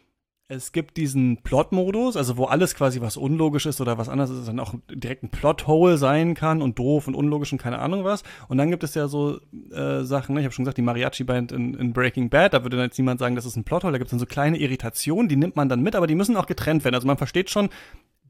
es gibt diesen Plot-Modus, also wo alles quasi was unlogisch ist oder was anderes ist, dann auch direkt ein Plot-Hole sein kann und doof und unlogisch und keine Ahnung was. Und dann gibt es ja so äh, Sachen, ne? Ich habe schon gesagt, die Mariachi-Band in, in Breaking Bad, da würde dann jetzt niemand sagen, das ist ein Plot-Hole, da gibt es dann so kleine Irritationen, die nimmt man dann mit, aber die müssen auch getrennt werden. Also man versteht schon,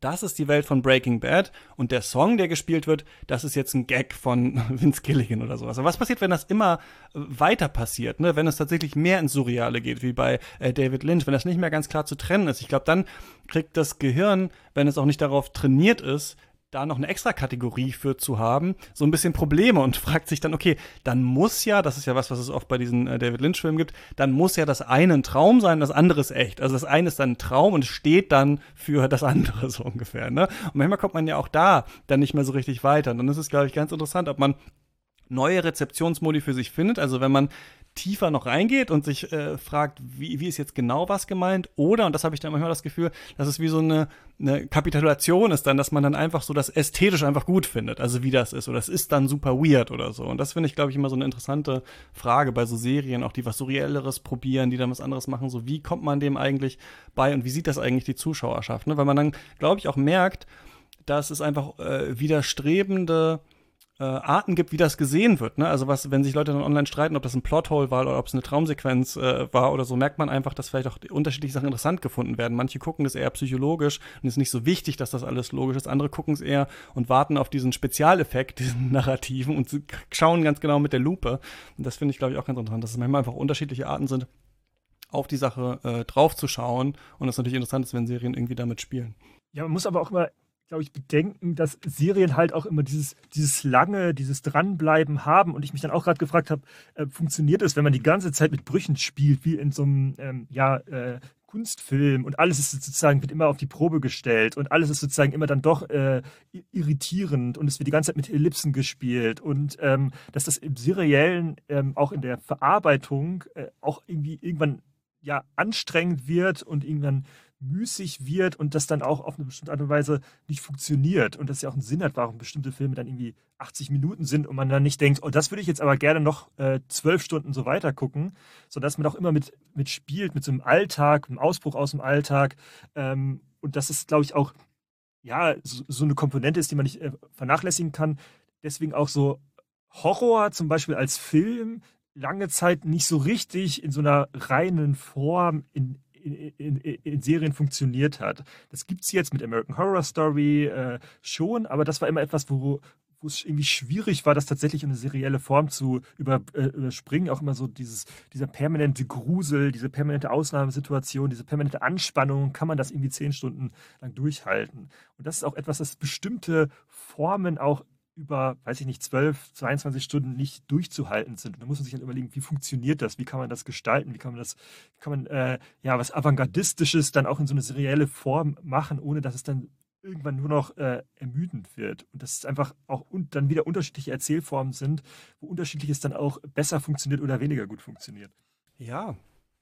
das ist die Welt von Breaking Bad und der Song, der gespielt wird, das ist jetzt ein Gag von Vince Gilligan oder sowas. Aber was passiert, wenn das immer weiter passiert, ne? Wenn es tatsächlich mehr ins Surreale geht, wie bei äh, David Lynch, wenn das nicht mehr ganz klar zu trennen ist? Ich glaube, dann kriegt das Gehirn, wenn es auch nicht darauf trainiert ist, da noch eine extra Kategorie für zu haben, so ein bisschen Probleme und fragt sich dann, okay, dann muss ja, das ist ja was, was es oft bei diesen äh, David Lynch-Filmen gibt, dann muss ja das eine ein Traum sein, das andere ist echt. Also das eine ist dann ein Traum und steht dann für das andere so ungefähr, ne? Und manchmal kommt man ja auch da dann nicht mehr so richtig weiter. Und dann ist es, glaube ich, ganz interessant, ob man neue Rezeptionsmodi für sich findet, also wenn man tiefer noch reingeht und sich äh, fragt, wie, wie ist jetzt genau was gemeint, oder, und das habe ich dann manchmal das Gefühl, dass es wie so eine, eine Kapitulation ist dann, dass man dann einfach so das ästhetisch einfach gut findet, also wie das ist, oder es ist dann super weird oder so. Und das finde ich, glaube ich, immer so eine interessante Frage bei so Serien, auch die was Surrealeres probieren, die dann was anderes machen, so wie kommt man dem eigentlich bei und wie sieht das eigentlich die Zuschauerschaft, ne? Weil man dann, glaube ich, auch merkt, dass es einfach äh, widerstrebende äh, Arten gibt, wie das gesehen wird, ne? Also was, wenn sich Leute dann online streiten, ob das ein Plothole war oder ob es eine Traumsequenz äh, war oder so, merkt man einfach, dass vielleicht auch unterschiedliche Sachen interessant gefunden werden. Manche gucken das eher psychologisch und es ist nicht so wichtig, dass das alles logisch ist. Andere gucken es eher und warten auf diesen Spezialeffekt, diesen Narrativen und schauen ganz genau mit der Lupe. Und das finde ich, glaube ich, auch ganz interessant, dass es manchmal einfach unterschiedliche Arten sind, auf die Sache äh, draufzuschauen. Und es natürlich interessant ist, wenn Serien irgendwie damit spielen. Ja, man muss aber auch immer, glaube ich, bedenken, dass Serien halt auch immer dieses, dieses lange, dieses Dranbleiben haben. Und ich mich dann auch gerade gefragt habe, äh, funktioniert es, wenn man die ganze Zeit mit Brüchen spielt, wie in so einem ähm, ja, äh, Kunstfilm und alles ist sozusagen, wird immer auf die Probe gestellt und alles ist sozusagen immer dann doch äh, irritierend und es wird die ganze Zeit mit Ellipsen gespielt und ähm, dass das im Seriellen ähm, auch in der Verarbeitung äh, auch irgendwie irgendwann ja anstrengend wird und irgendwann müßig wird und das dann auch auf eine bestimmte Art und Weise nicht funktioniert und das ja auch einen Sinn hat, warum bestimmte Filme dann irgendwie achtzig Minuten sind und man dann nicht denkt, oh, das würde ich jetzt aber gerne noch äh, zwölf Stunden so weiter gucken, sodass man auch immer mit, mit spielt, mit so einem Alltag, einem Ausbruch aus dem Alltag ähm, und das ist, glaube ich, auch ja, so, so eine Komponente ist, die man nicht äh, vernachlässigen kann. Deswegen auch so Horror zum Beispiel als Film lange Zeit nicht so richtig in so einer reinen Form in In, in, in Serien funktioniert hat. Das gibt es jetzt mit American Horror Story äh, schon, aber das war immer etwas, wo, wo es irgendwie schwierig war, das tatsächlich in eine serielle Form zu über, äh, überspringen. Auch immer so dieses, dieser permanente Grusel, diese permanente Ausnahmesituation, diese permanente Anspannung, kann man das irgendwie zehn Stunden lang durchhalten. Und das ist auch etwas, das bestimmte Formen auch über, weiß ich nicht, zwölf, zweiundzwanzig Stunden nicht durchzuhalten sind. Und da muss man sich dann überlegen, wie funktioniert das? Wie kann man das gestalten? Wie kann man das, wie kann man äh, ja was Avantgardistisches dann auch in so eine serielle Form machen, ohne dass es dann irgendwann nur noch äh, ermüdend wird. Und dass es einfach auch und dann wieder unterschiedliche Erzählformen sind, wo unterschiedliches dann auch besser funktioniert oder weniger gut funktioniert. Ja.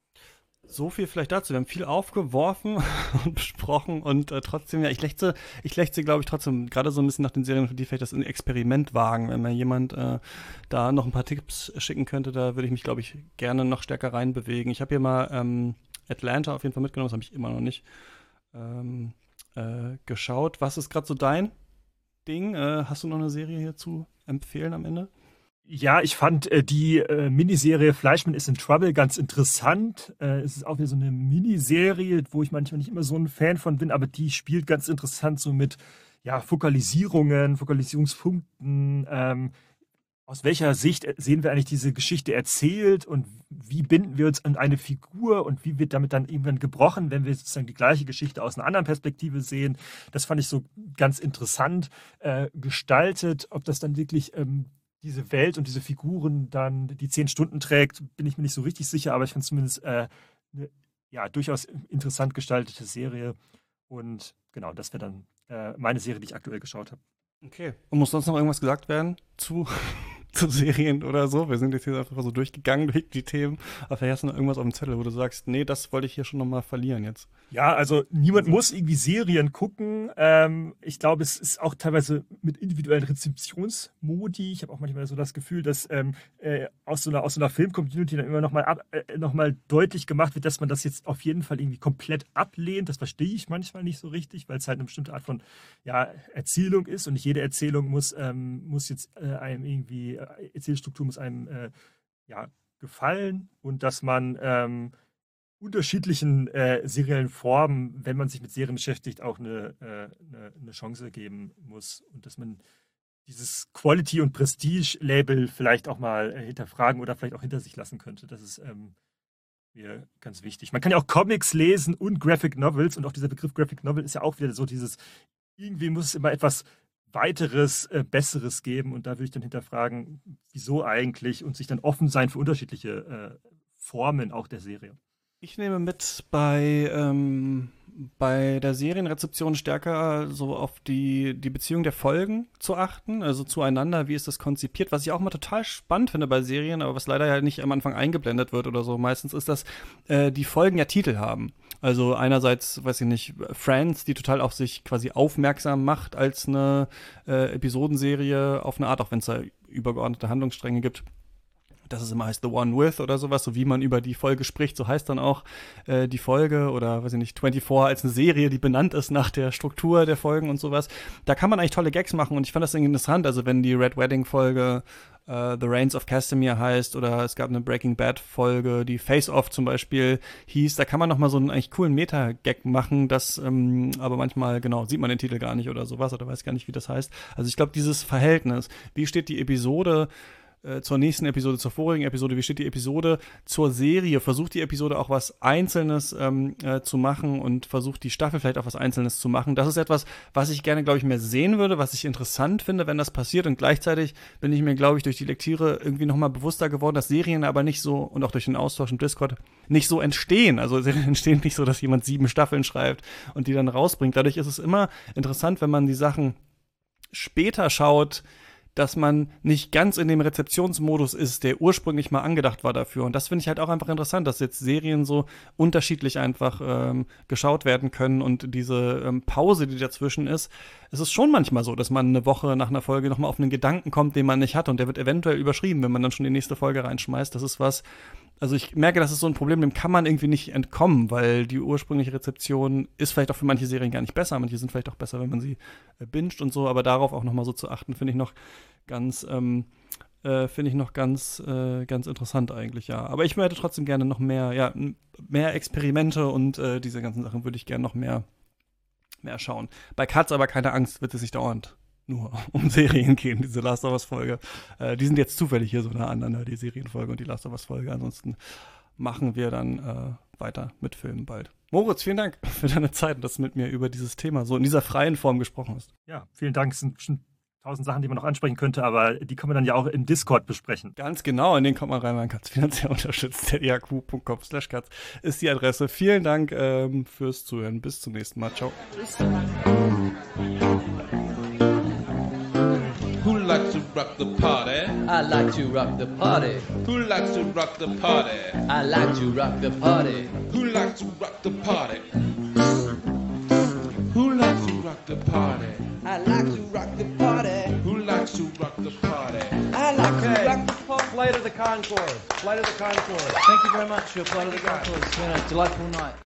So viel vielleicht dazu. Wir haben viel aufgeworfen und besprochen und äh, trotzdem, ja, ich lächze, ich lächze, glaube ich, trotzdem gerade so ein bisschen nach den Serien, die vielleicht das Experiment wagen. Wenn mir jemand äh, da noch ein paar Tipps schicken könnte, da würde ich mich, glaube ich, gerne noch stärker reinbewegen. Ich habe hier mal ähm, Atlanta auf jeden Fall mitgenommen, das habe ich immer noch nicht ähm, äh, geschaut. Was ist gerade so dein Ding? Äh, hast du noch eine Serie hier zu empfehlen am Ende? Ja, ich fand äh, die äh, Miniserie Fleischmann is in Trouble ganz interessant. Äh, es ist auch wieder so eine Miniserie, wo ich manchmal nicht immer so ein Fan von bin, aber die spielt ganz interessant so mit ja, Fokalisierungen, Fokalisierungspunkten. Ähm, aus welcher Sicht sehen wir eigentlich diese Geschichte erzählt und wie binden wir uns an eine Figur und wie wird damit dann irgendwann gebrochen, wenn wir sozusagen die gleiche Geschichte aus einer anderen Perspektive sehen. Das fand ich so ganz interessant äh, gestaltet. Ob das dann wirklich ähm, diese Welt und diese Figuren dann die zehn Stunden trägt, bin ich mir nicht so richtig sicher, aber ich fand zumindest äh, eine ja, durchaus interessant gestaltete Serie. Und genau, das wäre dann äh, meine Serie, die ich aktuell geschaut habe. Okay. Und muss sonst noch irgendwas gesagt werden zu, zu Serien oder so? Wir sind jetzt hier einfach so durchgegangen durch die Themen. Aber vielleicht hast du noch irgendwas auf dem Zettel, wo du sagst, nee, das wollte ich hier schon nochmal verlieren jetzt. Ja, also niemand also. muss irgendwie Serien gucken. Ähm, ich glaube, es ist auch teilweise mit individuellen Rezeptionsmodi. Ich habe auch manchmal so das Gefühl, dass ähm, äh, aus so einer, aus so einer Film-Community dann immer nochmal äh, noch mal deutlich gemacht wird, dass man das jetzt auf jeden Fall irgendwie komplett ablehnt. Das verstehe ich manchmal nicht so richtig, weil es halt eine bestimmte Art von ja, Erzählung ist und nicht jede Erzählung muss, ähm, muss jetzt äh, einem irgendwie, äh, Erzählstruktur muss einem äh, ja, gefallen und dass man ähm, unterschiedlichen äh, seriellen Formen, wenn man sich mit Serien beschäftigt, auch eine, äh, eine, eine Chance geben muss. Und dass man dieses Quality- und Prestige-Label vielleicht auch mal äh, hinterfragen oder vielleicht auch hinter sich lassen könnte. Das ist ähm, mir ganz wichtig. Man kann ja auch Comics lesen und Graphic Novels. Und auch dieser Begriff Graphic Novel ist ja auch wieder so dieses, irgendwie muss es immer etwas Weiteres, äh, Besseres geben. Und da würde ich dann hinterfragen, wieso eigentlich? Und sich dann offen sein für unterschiedliche äh, Formen auch der Serie. Ich nehme mit bei, ähm, bei der Serienrezeption stärker so auf die, die Beziehung der Folgen zu achten, also zueinander, wie ist das konzipiert, was ich auch mal total spannend finde bei Serien, aber was leider ja nicht am Anfang eingeblendet wird oder so. Meistens ist, dass äh, die Folgen ja Titel haben. Also einerseits, weiß ich nicht, Friends, die total auf sich quasi aufmerksam macht als eine äh, Episodenserie auf eine Art, auch wenn es da übergeordnete Handlungsstränge gibt. Dass es immer heißt The One With oder sowas, so wie man über die Folge spricht, so heißt dann auch äh, die Folge oder, weiß ich nicht, vierundzwanzig als eine Serie, die benannt ist nach der Struktur der Folgen und sowas. Da kann man eigentlich tolle Gags machen und ich fand das irgendwie interessant, also wenn die Red Wedding-Folge äh, The Reigns of Castamere heißt oder es gab eine Breaking Bad-Folge, die Face-Off zum Beispiel hieß, da kann man nochmal so einen eigentlich coolen Meta-Gag machen, das ähm, aber manchmal, genau, sieht man den Titel gar nicht oder sowas oder weiß gar nicht, wie das heißt. Also ich glaube, dieses Verhältnis, wie steht die Episode zur nächsten Episode, zur vorigen Episode, wie steht die Episode zur Serie, versucht die Episode auch was Einzelnes ähm, äh, zu machen und versucht die Staffel vielleicht auch was Einzelnes zu machen. Das ist etwas, was ich gerne, glaube ich, mehr sehen würde, was ich interessant finde, wenn das passiert und gleichzeitig bin ich mir, glaube ich, durch die Lektüre irgendwie nochmal bewusster geworden, dass Serien aber nicht so, und auch durch den Austausch im Discord, nicht so entstehen. Also Serien entstehen nicht so, dass jemand sieben Staffeln schreibt und die dann rausbringt. Dadurch ist es immer interessant, wenn man die Sachen später schaut, dass man nicht ganz in dem Rezeptionsmodus ist, der ursprünglich mal angedacht war dafür. Und das finde ich halt auch einfach interessant, dass jetzt Serien so unterschiedlich einfach ähm, geschaut werden können und diese ähm, Pause, die dazwischen ist, es ist schon manchmal so, dass man eine Woche nach einer Folge nochmal auf einen Gedanken kommt, den man nicht hat und der wird eventuell überschrieben, wenn man dann schon die nächste Folge reinschmeißt. Das ist was, also ich merke, das ist so ein Problem, dem kann man irgendwie nicht entkommen, weil die ursprüngliche Rezeption ist vielleicht auch für manche Serien gar nicht besser. Manche sind vielleicht auch besser, wenn man sie äh, binget und so, aber darauf auch nochmal so zu achten, finde ich noch ganz, ähm, äh, finde ich noch ganz, äh, ganz interessant eigentlich, ja. Aber ich hätte trotzdem gerne noch mehr, ja, mehr Experimente und äh, diese ganzen Sachen würde ich gerne noch mehr, mehr schauen. Bei Katz aber keine Angst, wird es nicht dauernd nur um Serien gehen, diese Last of Us-Folge. Äh, die sind jetzt zufällig hier so nah aneinander, die Serienfolge und die Last of Us-Folge. Ansonsten machen wir dann äh, weiter mit Filmen bald. Moritz, vielen Dank für deine Zeit, dass du mit mir über dieses Thema so in dieser freien Form gesprochen hast. Ja, vielen Dank. Es sind bestimmt tausend Sachen, die man noch ansprechen könnte, aber die können wir dann ja auch im Discord besprechen. Ganz genau, in den kommt man rein, man kann es finanziell unterstützen. steadyhq punkt com slash katz ist die Adresse. Vielen Dank ähm, fürs Zuhören. Bis zum nächsten Mal. Ciao. Tschüss. Who likes to rock the party? I like to rock the party. Who likes to rock the party? I like to rock the party. Who likes to rock the party? Who likes to rock the party? I like to rock the party. Who likes to rock the party? I like Okay, to rock the party. Flight of the Conchords. Flight of the Conchords. Thank you very much for Flight of the Conchords. It's been a delightful night.